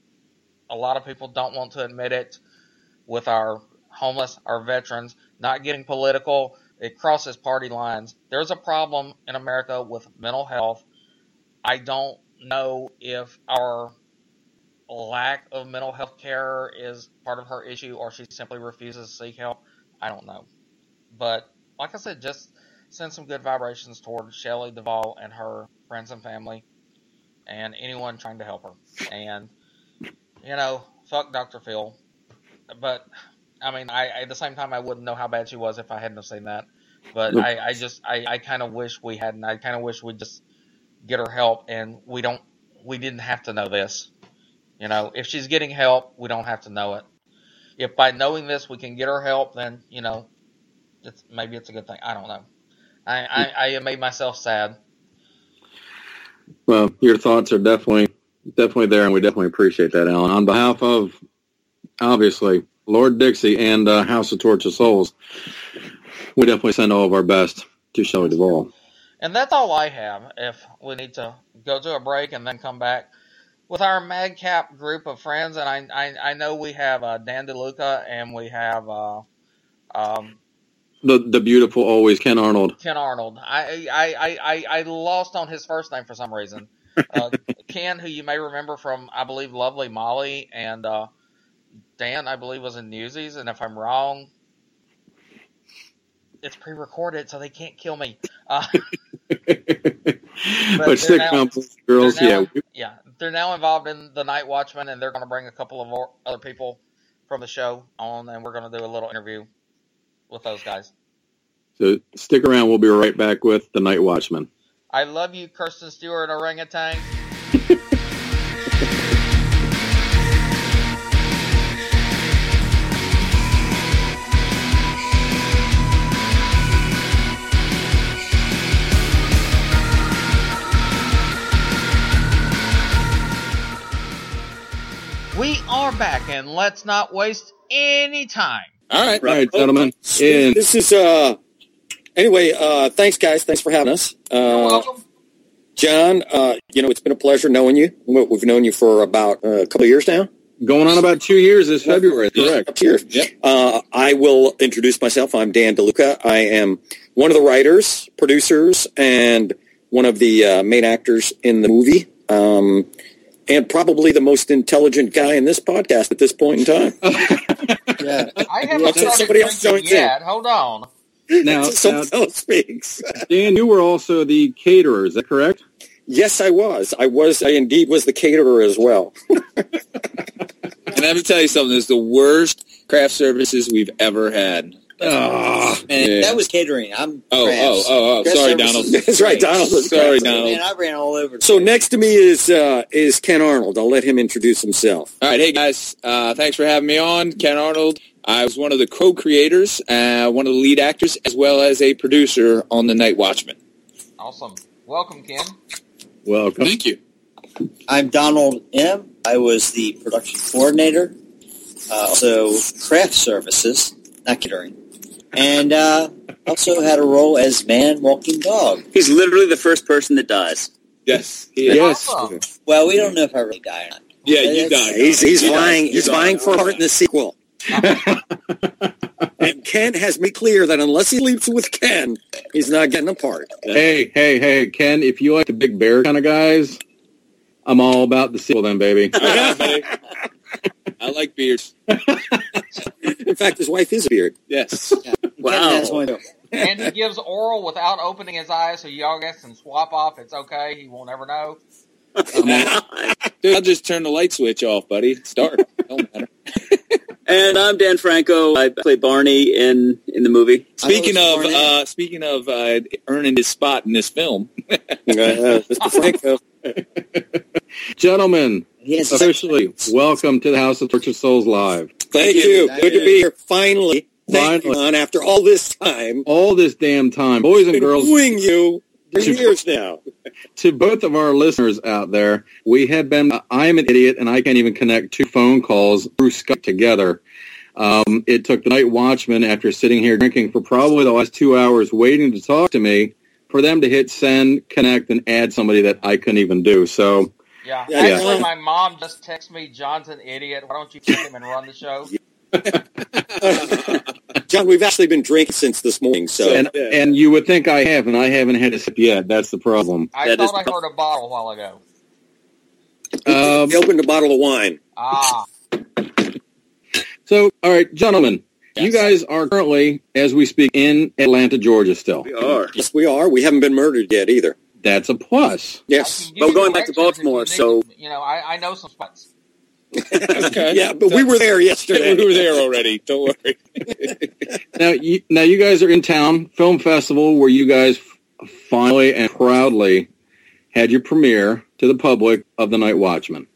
A lot of people don't want to admit it with our homeless, our veterans, not getting political, it crosses party lines. There's a problem in America with mental health. I don't know if our lack of mental health care is part of her issue or she simply refuses to seek help. I don't know. But like I said, just send some good vibrations toward Shelley Duvall and her friends and family and anyone trying to help her. And, you know, fuck Doctor Phil. But, I mean, I at the same time, I wouldn't know how bad she was if I hadn't have seen that. But I, I just, I, I kind of wish we hadn't. I kind of wish we'd just get her help and we don't, we didn't have to know this. You know, if she's getting help, we don't have to know it. If by knowing this we can get her help, then, you know, it's, maybe it's a good thing. I don't know. I, I, I have made myself sad. Well, your thoughts are definitely definitely there, and we definitely appreciate that, Alan. On behalf of, obviously, Lord Dixie and uh, House of Tortured Souls, we definitely send all of our best to Shelley Duvall. And that's all I have. If we need to go to a break and then come back with our Madcap group of friends, and I I, I know we have uh, Dan DeLuca and we have uh, um, the the beautiful always Ken Arnold. Ken Arnold. I I, I, I, I lost on his first name for some reason. Uh, Ken, who you may remember from I believe Lovely Molly, and uh, Dan, I believe, was in Newsies. And if I'm wrong, it's pre-recorded, so they can't kill me. Uh, but but stick now, girls, now, yeah, yeah, they're now involved in the Night Watchman, and they're going to bring a couple of more, other people from the show on, and we're going to do a little interview with those guys. So stick around. We'll be right back with the Night Watchman. I love you, Kirsten Stewart, orangutan. We are back, and let's not waste any time. All right, All right, gentlemen. In. This is, uh, anyway, uh, thanks, guys. Thanks for having us. Uh, You're welcome. John, uh, you know, it's been a pleasure knowing you. We've known you for about uh, a couple of years now. Going on about two years this February, correct? Two years. Yep. Uh, I will introduce myself. I'm Dan DeLuca. I am one of the writers, producers, and one of the uh, main actors in the movie. Um, and probably the most intelligent guy in this podcast at this point in time. Yeah. I haven't Until somebody else joins yet. in. Hold on. Now, Someone now, else speaks. Dan, you were also the caterer, is that correct? Yes, I was. I was. I indeed was the caterer as well. And let me tell you something. It's the worst craft services we've ever had. Oh, and yeah. that was catering. I'm oh, crafts. oh, oh, oh. Craft Sorry, services. Donald. That's right, Donald. Sorry, crafts. Donald. Man, I ran all over. So next to me is uh, is Ken Arnold. I'll let him introduce himself. All right, hey guys. Uh, thanks for having me on. Ken Arnold. I was one of the co-creators, uh, one of the lead actors, as well as a producer on The Night Watchman. Awesome. Welcome, Ken. Welcome. Thank you. I'm Donald M. I was the production coordinator, uh, also craft services, not catering, and uh, also had a role as man walking dog. He's literally the first person that dies. Yes. Yes. Awesome. Well, we don't know if I really die or not. Yeah, you That's- died. He's he's You vying died. he's You vying died. for a part in the sequel. And Ken has made clear that unless he sleeps with Ken, he's not getting a part. Hey, hey, hey, Ken, if you like the big bear kind of guys, I'm all about the sequel then, baby. Yeah, buddy. I like beards. In fact, his wife is a beard. Yes. Yeah. Ken has one too. And he gives oral without opening his eyes, so y'all guys can swap off. It's okay. He won't ever know. Dude, I'll just turn the light switch off, buddy. It's dark. Don't matter. And I'm Dan Franco. I play Barney in, in the movie. Speaking I of, was born uh, speaking of uh, earning his spot in this film, Uh, Mister Franco. Gentlemen, He has officially, welcome to the House of Tortured Souls Live. Thank you. Good to be here. Finally. Thank you, Finally. Ron, after all this time. All this damn time, boys and Been girls, wooing you for years now. to both of our listeners out there, we have been, I'm an idiot and I can't even connect two phone calls through Skype together. Um, it took the Night Watchman, after sitting here drinking for probably the last two hours waiting to talk to me, for them to hit send, connect, and add somebody that I couldn't even do. So, Yeah. Yeah. Actually, Yeah. my mom just texted me, John's an idiot. Why don't you kick him and run the show? John, we've actually been drinking since this morning. So, and, yeah. and you would think I have, and I haven't had a sip yet. That's the problem. I That thought is- I heard a bottle a while ago. Um, we opened a bottle of wine. Ah, so, all right, gentlemen, Yes. you guys are currently, as we speak, in Atlanta, Georgia still. We are. Yes, we are. We haven't been murdered yet either. That's a plus. I Yes. can give Well, you going back to directions if Baltimore, you so- need- you know, I, I know some spots. Okay. Yeah, but we were there yesterday. we were there already. Don't worry. Now, you, now you guys are in town, film festival, where you guys f- finally and proudly had your premiere to the public of The Night Watchman.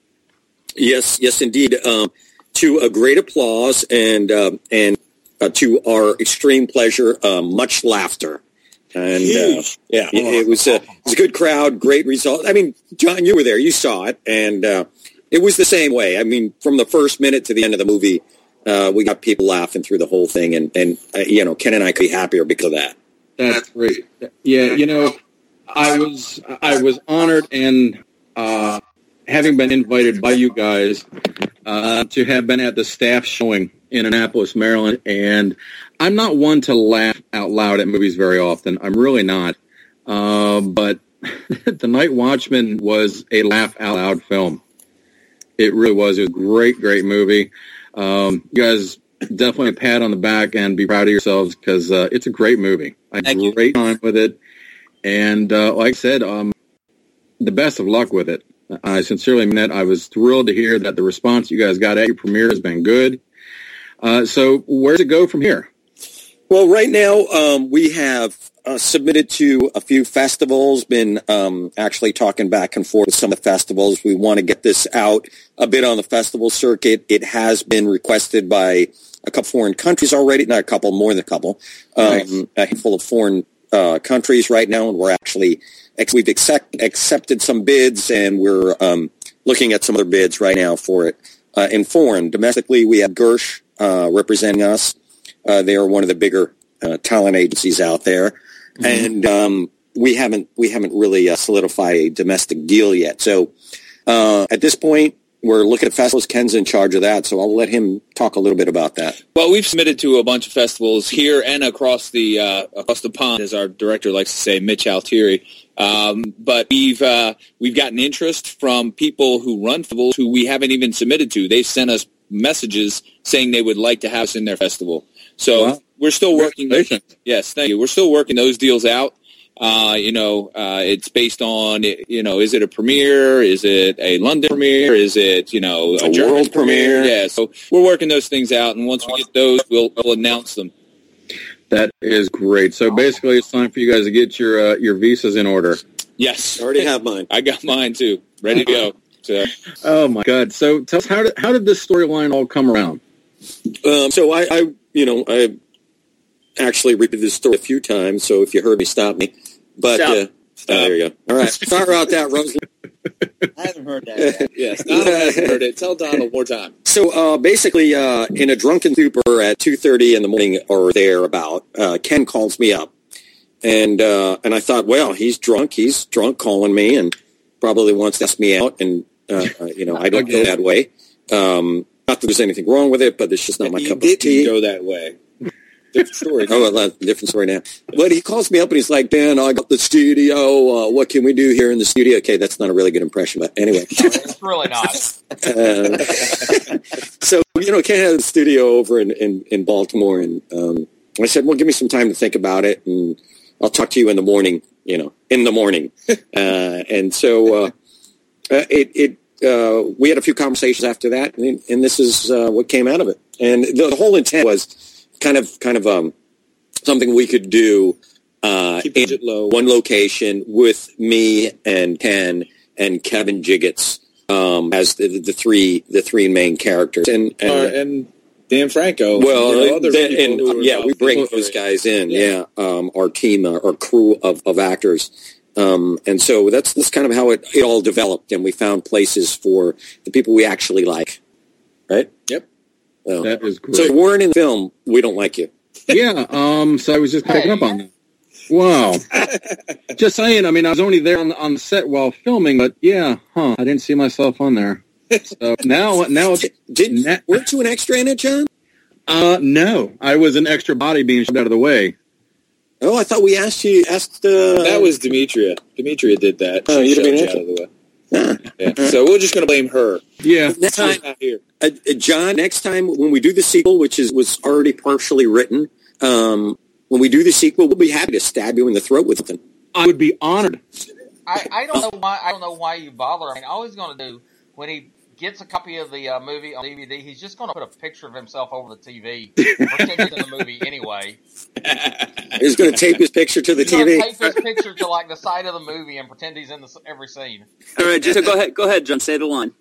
Yes, yes, indeed. Um, to a great applause and uh, and uh, to our extreme pleasure, uh, much laughter. And uh, yeah, it, it was a it was a good crowd, great result. I mean, John, you were there, you saw it, and uh, it was the same way. I mean, from the first minute to the end of the movie, uh, we got people laughing through the whole thing, and and uh, you know, Ken and I could be happier because of that. That's great. Yeah, you know, I was I was honored and uh, having been invited by you guys uh, to have been at the staff showing in Annapolis, Maryland, and I'm not one to laugh out loud at movies very often. I'm really not. Uh, but The Night Watchman was a laugh out loud film. It really was. It was a great, great movie. Um, you guys definitely a pat on the back and be proud of yourselves because uh, it's a great movie. I had Thank a you. great time with it. And uh, like I said, um, the best of luck with it. I sincerely mean that. I was thrilled to hear that the response you guys got at your premiere has been good. Uh, so where does it go from here? Well, right now um, we have uh, submitted to a few festivals, been um, actually talking back and forth with some of the festivals. We want to get this out a bit on the festival circuit. It has been requested by a couple foreign countries already, not a couple, more than a couple, um, Nice. a handful of foreign uh, countries right now, and we're actually, we've accept, accepted some bids, and we're um, looking at some other bids right now for it. Uh, in foreign, domestically, we have Gersh uh, representing us. Uh, they are one of the bigger uh, talent agencies out there, mm-hmm. and um, we haven't we haven't really uh, solidified a domestic deal yet. So uh, at this point, we're looking at festivals. Ken's in charge of that, so I'll let him talk a little bit about that. Well, we've submitted to a bunch of festivals here and across the uh, across the pond, as our director likes to say, Mitch Altieri. Um, but we've uh, we've gotten interest from people who run festivals who we haven't even submitted to. They've sent us messages saying they would like to have us in their festival. So Wow. we're still working. Congratulations. Yes, thank you. We're still working those deals out. Uh, you know, uh, it's based on, you know, is it a premiere? Is it a London premiere? Is it, you know, a, A German world premiere? Yeah, so we're working those things out, and once we get those, we'll, we'll announce them. That is great. So basically, it's time for you guys to get your uh, your visas in order. Yes. I already have mine. I got mine, too. Ready to go. So, Oh my God! So tell us how did how did this storyline all come around? Um, so I, I, you know, I actually repeated this story a few times. So if you heard me, stop me. But Stop. uh, oh, there you go. All right, sorry about that, Rosalie. I haven't heard that yet. yes, Donald hasn't heard it. Tell Donald one more time. So uh, basically, uh, in a drunken stupor at two thirty in the morning or thereabout, uh, Ken calls me up, and uh, and I thought, well, he's drunk. He's drunk calling me, and probably wants to ask me out. And uh, uh, you know, I don't go that way. Um, not that there's anything wrong with it, but it's just not my He cup of didn't tea. go that way. Different story. Oh, well, that's a different story now. But he calls me up and he's like, Dan, I got the studio. Uh, what can we do here in the studio? Okay, that's not a really good impression, but anyway. It's really not. Uh, so, you know, Ken had a studio over in, in, in Baltimore, and um, I said, well, give me some time to think about it, and I'll talk to you in the morning, you know, in the morning. Uh, and so uh, uh, it, it uh, we had a few conversations after that, and, and this is uh, what came out of it. And the, the whole intent was kind of kind of um, something we could do uh, Keep in budget low. one location with me and Ken and Kevin Jiggets um, as the, the three the three main characters, and and, Uh, and Dan Franco. well, you know, other then- people and, who are yeah, we involved. bring those guys in, yeah, Yeah. um, our team, uh, our crew of, of actors. Um, and so that's that's kind of how it, it all developed, and we found places for the people we actually like, right? Yep. So, That is great. so if you weren't in the film, we don't like you. Yeah, um, so I was just picking Hey. up on that. Wow. Just saying, I mean, I was only there on, on the set while filming, but yeah, huh, I didn't see myself on there. So now, now, Didn't na- weren't you an extra in it, John? Uh, no, I was an extra body being shoved out of the way. Oh, I thought we asked you. Asked uh, That was Demetria. Demetria did that. Oh, She you'd have been shoved you out of the way. Yeah. So we're just going to blame her. Yeah. Next time, She's not here. uh, uh, John. Next time when we do the sequel, which is was already partially written, um, when we do the sequel, we'll be happy to stab you in the throat with something. I would be honored. I, I don't know why I don't know why you bother. I mean, all he's going to do when he gets a copy of the uh, movie on D V D, he's just going to put a picture of himself over the T V, pretend he's in the movie anyway. He's going to tape his picture to the He's T going V. to tape his picture to like the side of the movie and pretend he's in the, every scene. All right, just go ahead. Go ahead, John. Say the line.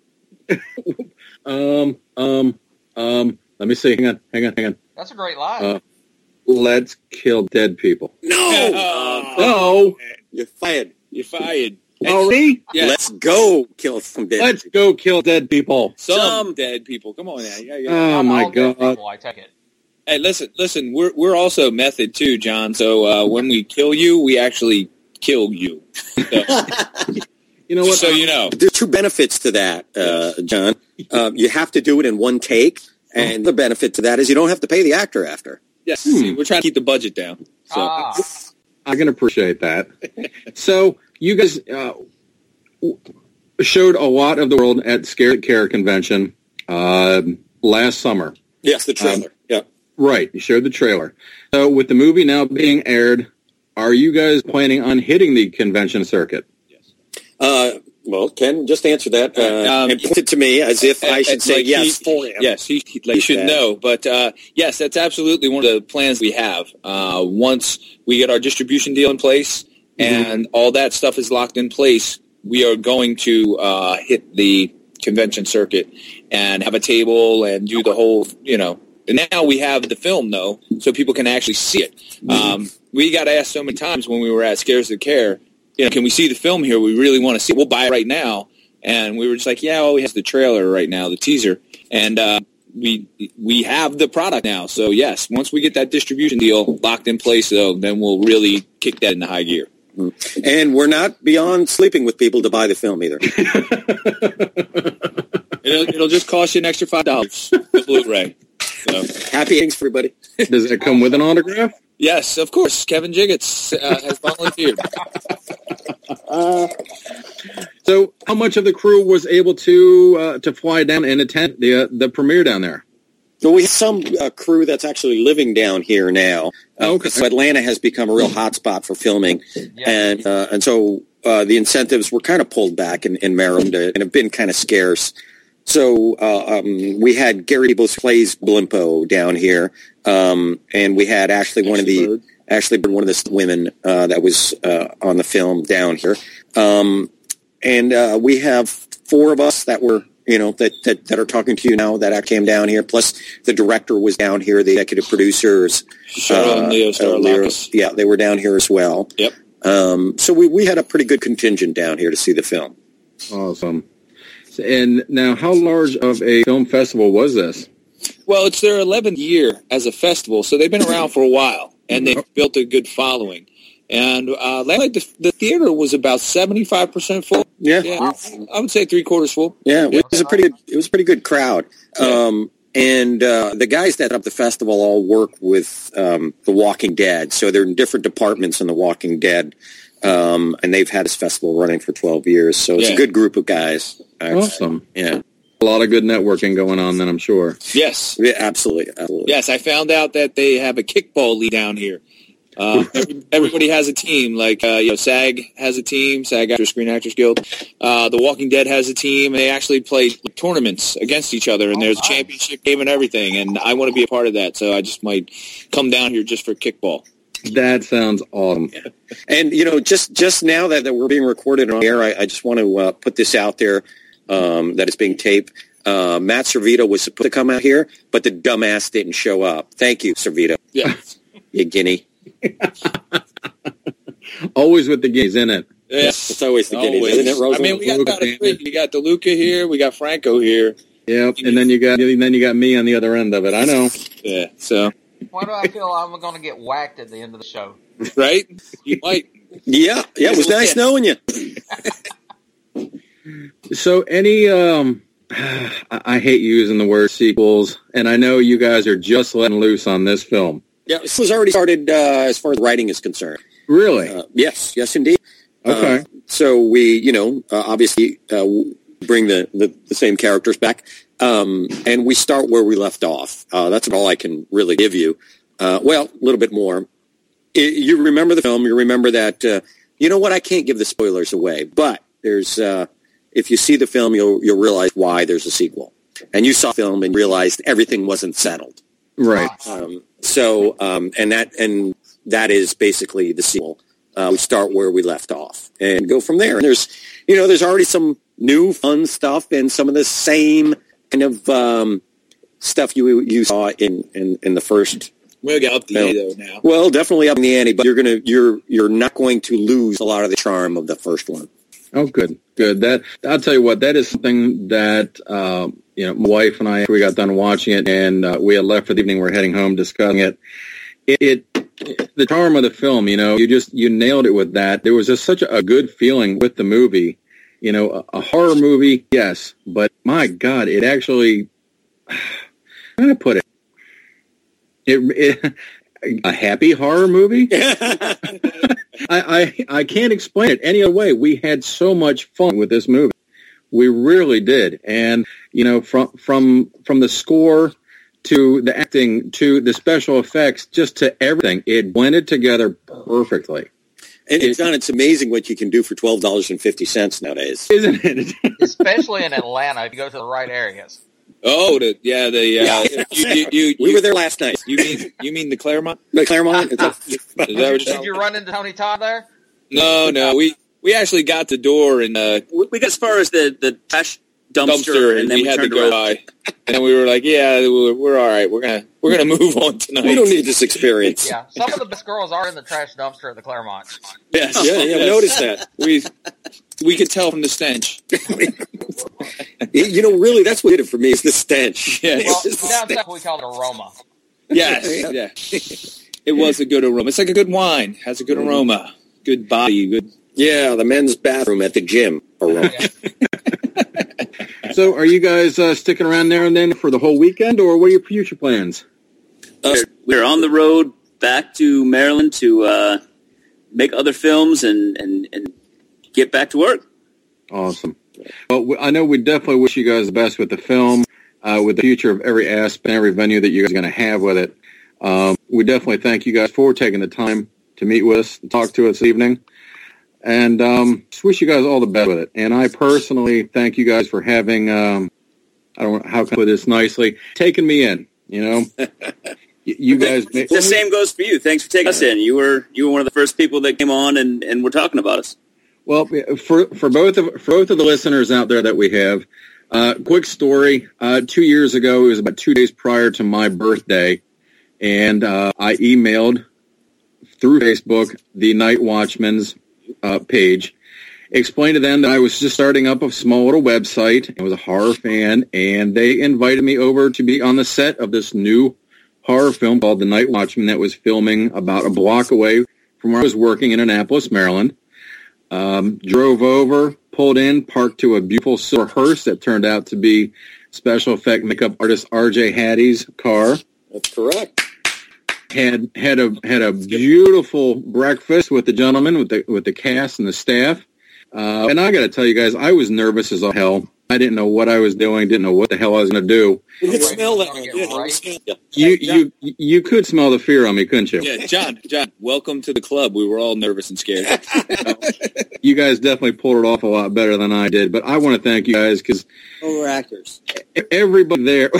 Um, um, um, let me see. Hang on, hang on, hang on. That's a great line. Uh, let's kill dead people. No, Oh, Oh, you're fired. you're fired. already? Yeah. Let's go kill some dead. Let's go kill dead people. Some Some- dead people. Come on now. You gotta get- Oh, Not my all dead God. people, I take it. Hey, listen, listen. We're we're also method too, John. So uh, when we kill you, we actually kill you. So, You know what? just so you know. There's two benefits to that, uh, John. Um, you have to do it in one take, and the benefit to that is you don't have to pay the actor after. Yes, Hmm. see, we're trying to keep the budget down. So Ah, I can appreciate that. So you guys uh, showed a lot of the world at Scared Care Convention uh, last summer. Yes, the trailer. yeah. Right. You showed the trailer. So with the movie now being aired, are you guys planning on hitting the convention circuit? Uh, well, Ken, just answer that uh, Um, and point it to me as if I And- should and, say like, yes he- for him. Yes, he, he like, should that. know. But uh, yes, that's absolutely one of the plans we have. Uh, once we get our distribution deal in place and all that stuff is locked in place, we are going to uh, hit the convention circuit and have a table and do the whole, you know. And now we have the film, though, so people can actually see it. Um, we got asked so many times when we were at Scares of Care, you know, can we see the film here? We really want to see it. We'll buy it right now. And we were just like, yeah, well, we have the trailer right now, the teaser. And uh, we we have the product now. So, yes, once we get that distribution deal locked in place, though, then we'll really kick that into high gear. And we're not beyond sleeping with people to buy the film either. It'll, it'll just cost you an extra five dollars for Blu-ray. So, Happy endings, everybody. Does it come with an autograph? yes, of course, Kevin Jiggets uh, has volunteered. So how much of the crew was able to uh, to fly down and attend the uh, the premiere down there? So we have some uh, crew that's actually living down here now. Uh, Okay. So Atlanta has become a real hotspot for filming, Yeah. and uh, and so uh, the incentives were kind of pulled back in, in Maryland uh, and have been kind of scarce. So uh, um, we had Gary Bose plays Blimpo down here, um, and we had Ashley, one of the Bird. Ashley Bird, one of the women uh, that was uh, on the film down here, um, and uh, we have four of us that were. You know, that, that, that are talking to you now that came down here. Plus, the director was down here, the executive producers. Cheryl and Leo uh, Starlakis. Yeah, they were down here as well. Yep. Um, so we, we had a pretty good contingent down here to see the film. Awesome. And now, how large of a film festival was this? Well, it's their eleventh year as a festival, so they've been around for a while, and they've built a good following. And uh, last night, the, the theater was about seventy-five percent full. Yeah, Yeah, I would say three quarters full. yeah, it was a pretty good, it was a pretty good crowd. Um, and uh, the guys that up the festival all work with um, The Walking Dead, so they're in different departments in The Walking Dead, um, and they've had this festival running for twelve years. So it's Yeah. a good group of guys. Awesome. Yeah, A lot of good networking going on then, I'm sure. Yes, yeah, absolutely, absolutely. yes. I found out that they have a kickball league down here. Uh, every, everybody has a team. Like uh, you know, SAG has a team, SAG Actors Screen Actors Guild. Uh, the Walking Dead has a team, and they actually play tournaments against each other. And there's a championship game and everything. And I want to be a part of that, so I just might come down here just for kickball. That sounds awesome. And, you know, just, just now that, that we're being recorded on air, I, I just want to uh, put this out there um, that it's being taped. Uh, Matt Servito was supposed to come out here, but the dumbass didn't show up. Thank you, Servito. Yeah. You guinea. Always with the gays in it. Yes. It's always the guinea, Always. isn't it, Rosa? I mean, we got about a three. You got DeLuca here. We got Franco here. Yep. And then you got and then you got me on the other end of it. I know. Yeah. So, Why do I feel I'm going to get whacked at the end of the show? right? You might. Yeah, yeah, it was nice knowing you. So any um I, I hate using the word sequels, and I know you guys are just letting loose on this film. Yeah, this was already started uh, as far as writing is concerned. Really? Uh, yes, yes, indeed. Okay. Uh, so we, you know, uh, obviously uh, bring the, the, the same characters back, um, and we start where we left off. Uh, that's all I can really give you. Uh, well, a little bit more. It, you remember the film. You remember that, uh, you know what, I can't give the spoilers away, but there's, uh, if you see the film, you'll, you'll realize why there's a sequel. And you saw the film and realized everything wasn't settled. Right. Um, so, um, and that, and that is basically the sequel. Uh, we start where we left off and go from there. And there's, you know, there's already some new fun stuff and some of the same kind of, um, stuff you, you saw in, in, in the first. We'll get up the ante though now. Well, definitely up in the ante, but you're gonna you're you're not going to lose a lot of the charm of the first one. Oh, good, good. That I'll tell you what, that is something that uh, you know, my wife and I, after we got done watching it, and uh, we had left for the evening. We're heading home discussing it. It, it the charm of the film, you know, you just you nailed it with that. There was just such a, a good feeling with the movie. You know, a, a horror movie, yes, but my God, it actually. I'm gonna put it. It, it, a happy horror movie? I, I I can't explain it any other way. We had so much fun with this movie. We really did. And, you know, from from from the score to the acting to the special effects, just to everything, it blended together perfectly. And it's John, it's amazing what you can do for twelve dollars and fifty cents nowadays. Isn't it? Especially in Atlanta, if you go to the right areas. Oh, the, yeah, the, uh, Yeah. you, you, you, We you- were there last night. You mean, you mean the Claremont? The Claremont? It's a- Is that what you're Did talking you run into Tony Todd there? No, no, we, we actually got the door and, uh, We we got as far as the, the trash dumpster, dumpster and and then we we, had to turned go around. by. And then we were like, yeah, we're, we're all right. We're gonna, we're gonna move on tonight. we don't need this experience. Yeah, some of the best girls are in the trash dumpster at the Claremont. Yes, Yeah, yeah, I've yes. noticed that. We, we could tell from the stench. You know, really, that's what did it for me is the stench. Yes. Well, It's the down stench. south we call it aroma. Yes, yeah. It was a good aroma. It's like a good wine. Has a good aroma. Good body. Good. Yeah, the men's bathroom at the gym. Aroma. Yeah. So are you guys uh, sticking around there and then for the whole weekend, or what are your future plans? Uh, We're on the road back to Maryland to uh, make other films and, and, and get back to work. Awesome. Well, we- I know we definitely wish you guys the best with the film, uh, with the future of every aspect, every venue that you guys are going to have with it. Um, we definitely thank you guys for taking the time to meet with us and talk to us this evening. And um, just wish you guys all the best with it. And I personally thank you guys for having, um, I don't know how can I put this nicely, taking me in, you know. Y- you guys... ma- The same goes for you. Thanks for taking us in. You were you were one of the first people that came on and, and were talking about us. Well, for for both of for both of the listeners out there that we have, uh, quick story. Uh, two years ago, it was about two days prior to my birthday, and uh, I emailed through Facebook the Night Watchman's uh, page, explained to them that I was just starting up a small little website and was a horror fan, and they invited me over to be on the set of this new horror film called The Night Watchman that was filming about a block away from where I was working in Annapolis, Maryland. Um, drove over, pulled in, parked to a beautiful silver hearse that turned out to be special effect makeup artist R J Hattie's car. That's correct. Had had a had a beautiful breakfast with the gentlemen, with the with the cast and the staff. Uh, and I got to tell you guys, I was nervous as all hell. I didn't know what I was doing. Didn't know what the hell I was going to do. You could Right. smell that. Don't get Yeah, right. yeah. You you you could smell the fear on me, couldn't you? Yeah, John, John, welcome to the club. We were all nervous and scared. You guys definitely pulled it off a lot better than I did. But I want to thank you guys because Oh, we're actors. everybody there,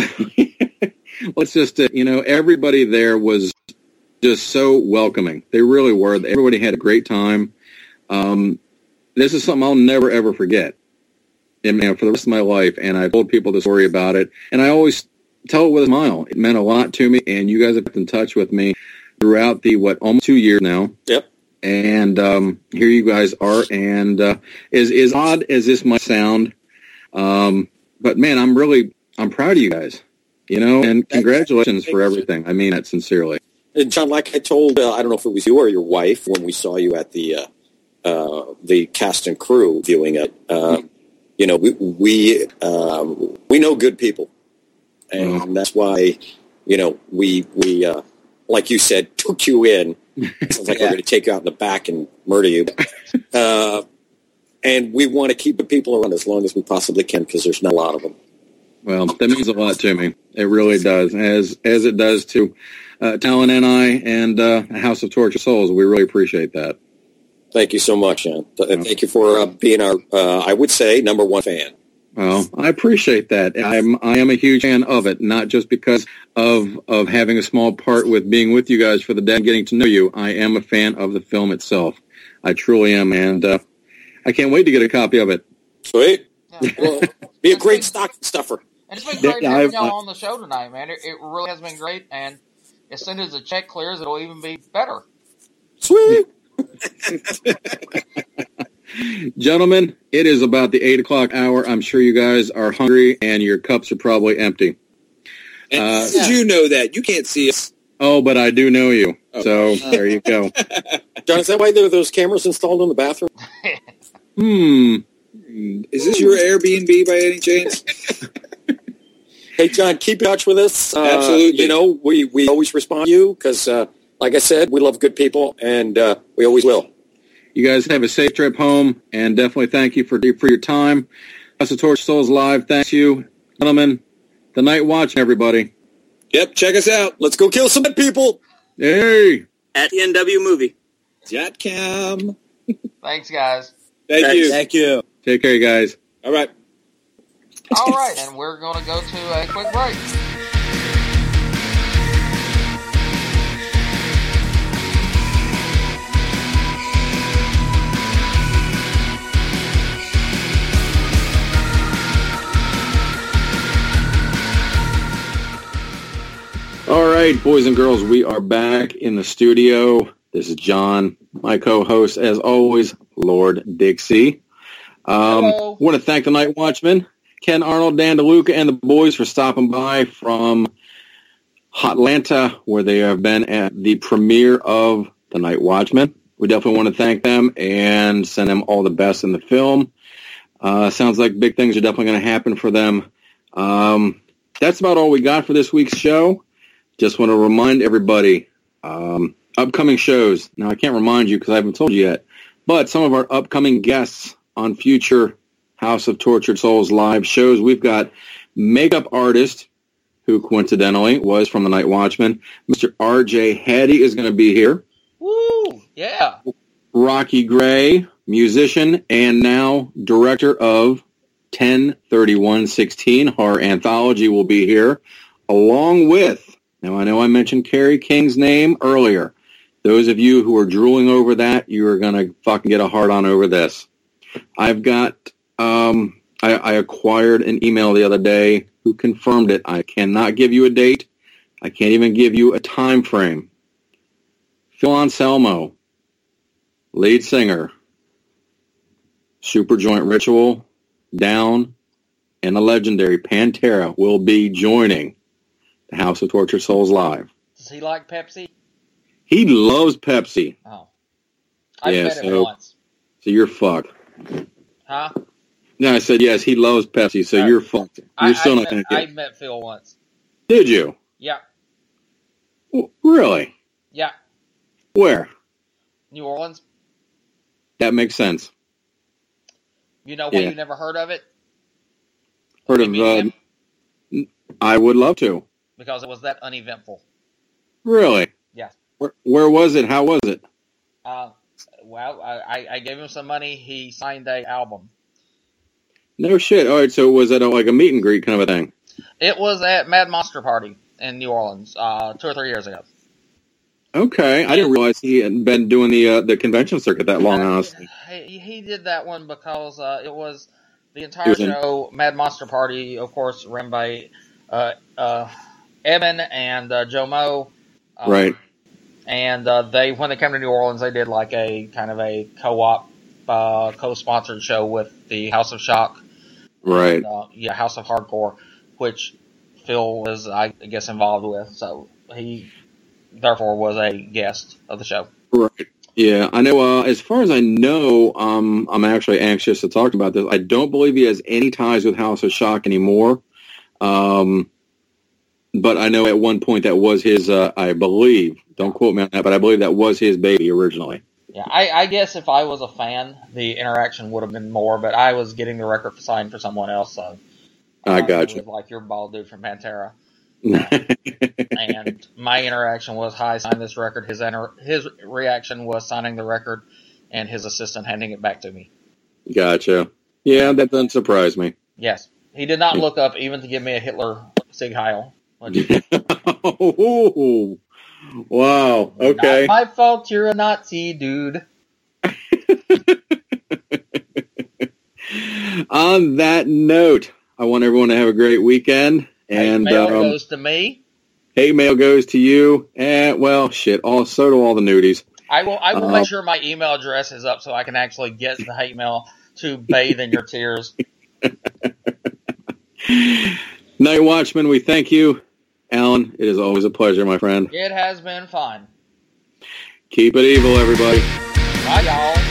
let's just, uh, you know, everybody there was just so welcoming. They really were. Everybody had a great time. Um, this is something I'll never, ever forget. And, you know, for the rest of my life. And I've told people the story about it. And I always tell it with a smile. It meant a lot to me. And you guys have been in touch with me throughout the, what, almost two years now. Yep. And um, here you guys are. And uh, as, as odd as this might sound, um, but, man, I'm really, I'm proud of you guys, you know, and congratulations for everything. I mean that sincerely. And John, like I told, uh, I don't know if it was you or your wife when we saw you at the uh, uh, the cast and crew viewing it. Uh, you know, we we um, we know good people, and mm. that's why, you know, we we uh, like you said, took you in. Sounds like yeah. we're going to take you out in the back and murder you. Uh, and we want to keep the people around as long as we possibly can because there's not a lot of them. Well, that means a lot to me. It really does, as as it does to uh, Talon and I and uh, House of Tortured Souls. We really appreciate that. Thank you so much, Sean. Thank you for uh, being our, uh, I would say, number one fan. Well, I appreciate that. I'm I am a huge fan of it, not just because of of having a small part with being with you guys for the day and getting to know you. I am a fan of the film itself. I truly am, and uh, I can't wait to get a copy of it. Sweet. Yeah. Well, be a great stocking stuffer. And it's been great yeah, having y'all on the show tonight, man. It, it really has been great, and as soon as the check clears, it'll even be better. Sweet. Gentlemen, it is about the eight o'clock hour. I'm sure you guys are hungry and your cups are probably empty. And uh, how did you know that? You can't see us. Oh, but I do know you. Oh. So there you go. John, is that why there are those cameras installed in the bathroom? hmm. Is this your Airbnb by any chance? Hey, John, keep in touch with us. Uh, Absolutely. You know, we, we always respond to you because, uh, like I said, we love good people, and uh, we always will. You guys have a safe trip home, and definitely thank you for for your time. House of Tortured Souls Live, thanks you. Gentlemen, the Night Watch, everybody. Yep, check us out. Let's go kill some people. Hey! At the N W Movie. dot com. Thanks, guys. Thank Thanks. you. Thank you. Take care, you guys. All right. All right, and we're going to go to a quick break. All right, boys and girls, we are back in the studio. This is John, my co-host, as always, Lord Dixie. Um, I want to thank the Night Watchmen, Ken Arnold, Dan DeLuca, and the boys for stopping by from Hotlanta, where they have been at the premiere of the Night Watchmen. We definitely want to thank them and send them all the best in the film. Uh, sounds like big things are definitely going to happen for them. Um, that's about all we got for this week's show. Just want to remind everybody, um, upcoming shows. Now, I can't remind you because I haven't told you yet, but some of our upcoming guests on future House of Tortured Souls live shows. We've got makeup artist, who coincidentally was from the Night Watchman, Mister R J Hattie is going to be here. Woo! Yeah. Rocky Gray, musician and now director of ten thirty-one sixteen Horror Anthology, will be here, along with, now I know I mentioned Carrie King's name earlier. Those of you who are drooling over that, you are going to fucking get a hard on over this. I've got, um, I, I acquired an email the other day who confirmed it. I cannot give you a date. I can't even give you a time frame. Phil Anselmo, lead singer, Superjoint Ritual, Down, and the legendary Pantera will be joining the House of Tortured Souls live. Does he like Pepsi? He loves Pepsi. Oh. I've yeah, met so, him once. So you're fucked. Huh? No, I said, yes, he loves Pepsi, so uh, you're fucked. You're I, still I not met, going to get I met Phil once. Did you? Yeah. Well, really? Yeah. Where? New Orleans. That makes sense. You know why yeah. you never heard of it? Heard of, uh, I would love to. Because it was that uneventful. Really? Yeah. Where, where was it? How was it? Uh, well, I, I gave him some money. He signed a album. No shit. All right, so was it a, like a meet and greet kind of a thing? It was at Mad Monster Party in New Orleans uh, two or three years ago. Okay, I didn't realize he had been doing the uh, the convention circuit that long, honestly. He, he did that one because uh, it was the entire show, in- Mad Monster Party, of course, ran by uh, uh, Evan and uh, Joe Mo. Um, right. And uh, they, when they came to New Orleans, they did like a kind of a co-op, uh, co-sponsored show with the House of Shock. Right. And, uh, yeah, House of Hardcore, which Phil is, I guess, involved with. So he, therefore, was a guest of the show. Right. Yeah, I know. Uh, as far as I know, um, I'm actually anxious to talk about this. I don't believe he has any ties with House of Shock anymore. Um, but I know at one point that was his, uh, I believe, don't quote me on that, but I believe that was his baby originally. Yeah, I, I guess if I was a fan, the interaction would have been more, but I was getting the record signed for someone else, so. Uh, I got you. Like your bald dude from Pantera. And my interaction was, hi, sign this record. His enter- his reaction was signing the record and his assistant handing it back to me. Gotcha. Yeah, that doesn't surprise me. Yes. He did not look up even to give me a Hitler Sieg Heil. Oh, wow. Okay. Not my fault you're a Nazi, dude. On that note, I want everyone to have a great weekend. And hate mail um, goes to me. Hate mail goes to you. And, well, shit, also to all the nudies. I will I will Uh, make sure my email address is up so I can actually get the hate mail to bathe in your tears. Night Watchman, we thank you. Alan, it is always a pleasure, my friend. It has been fun. Keep it evil, everybody. Bye, y'all.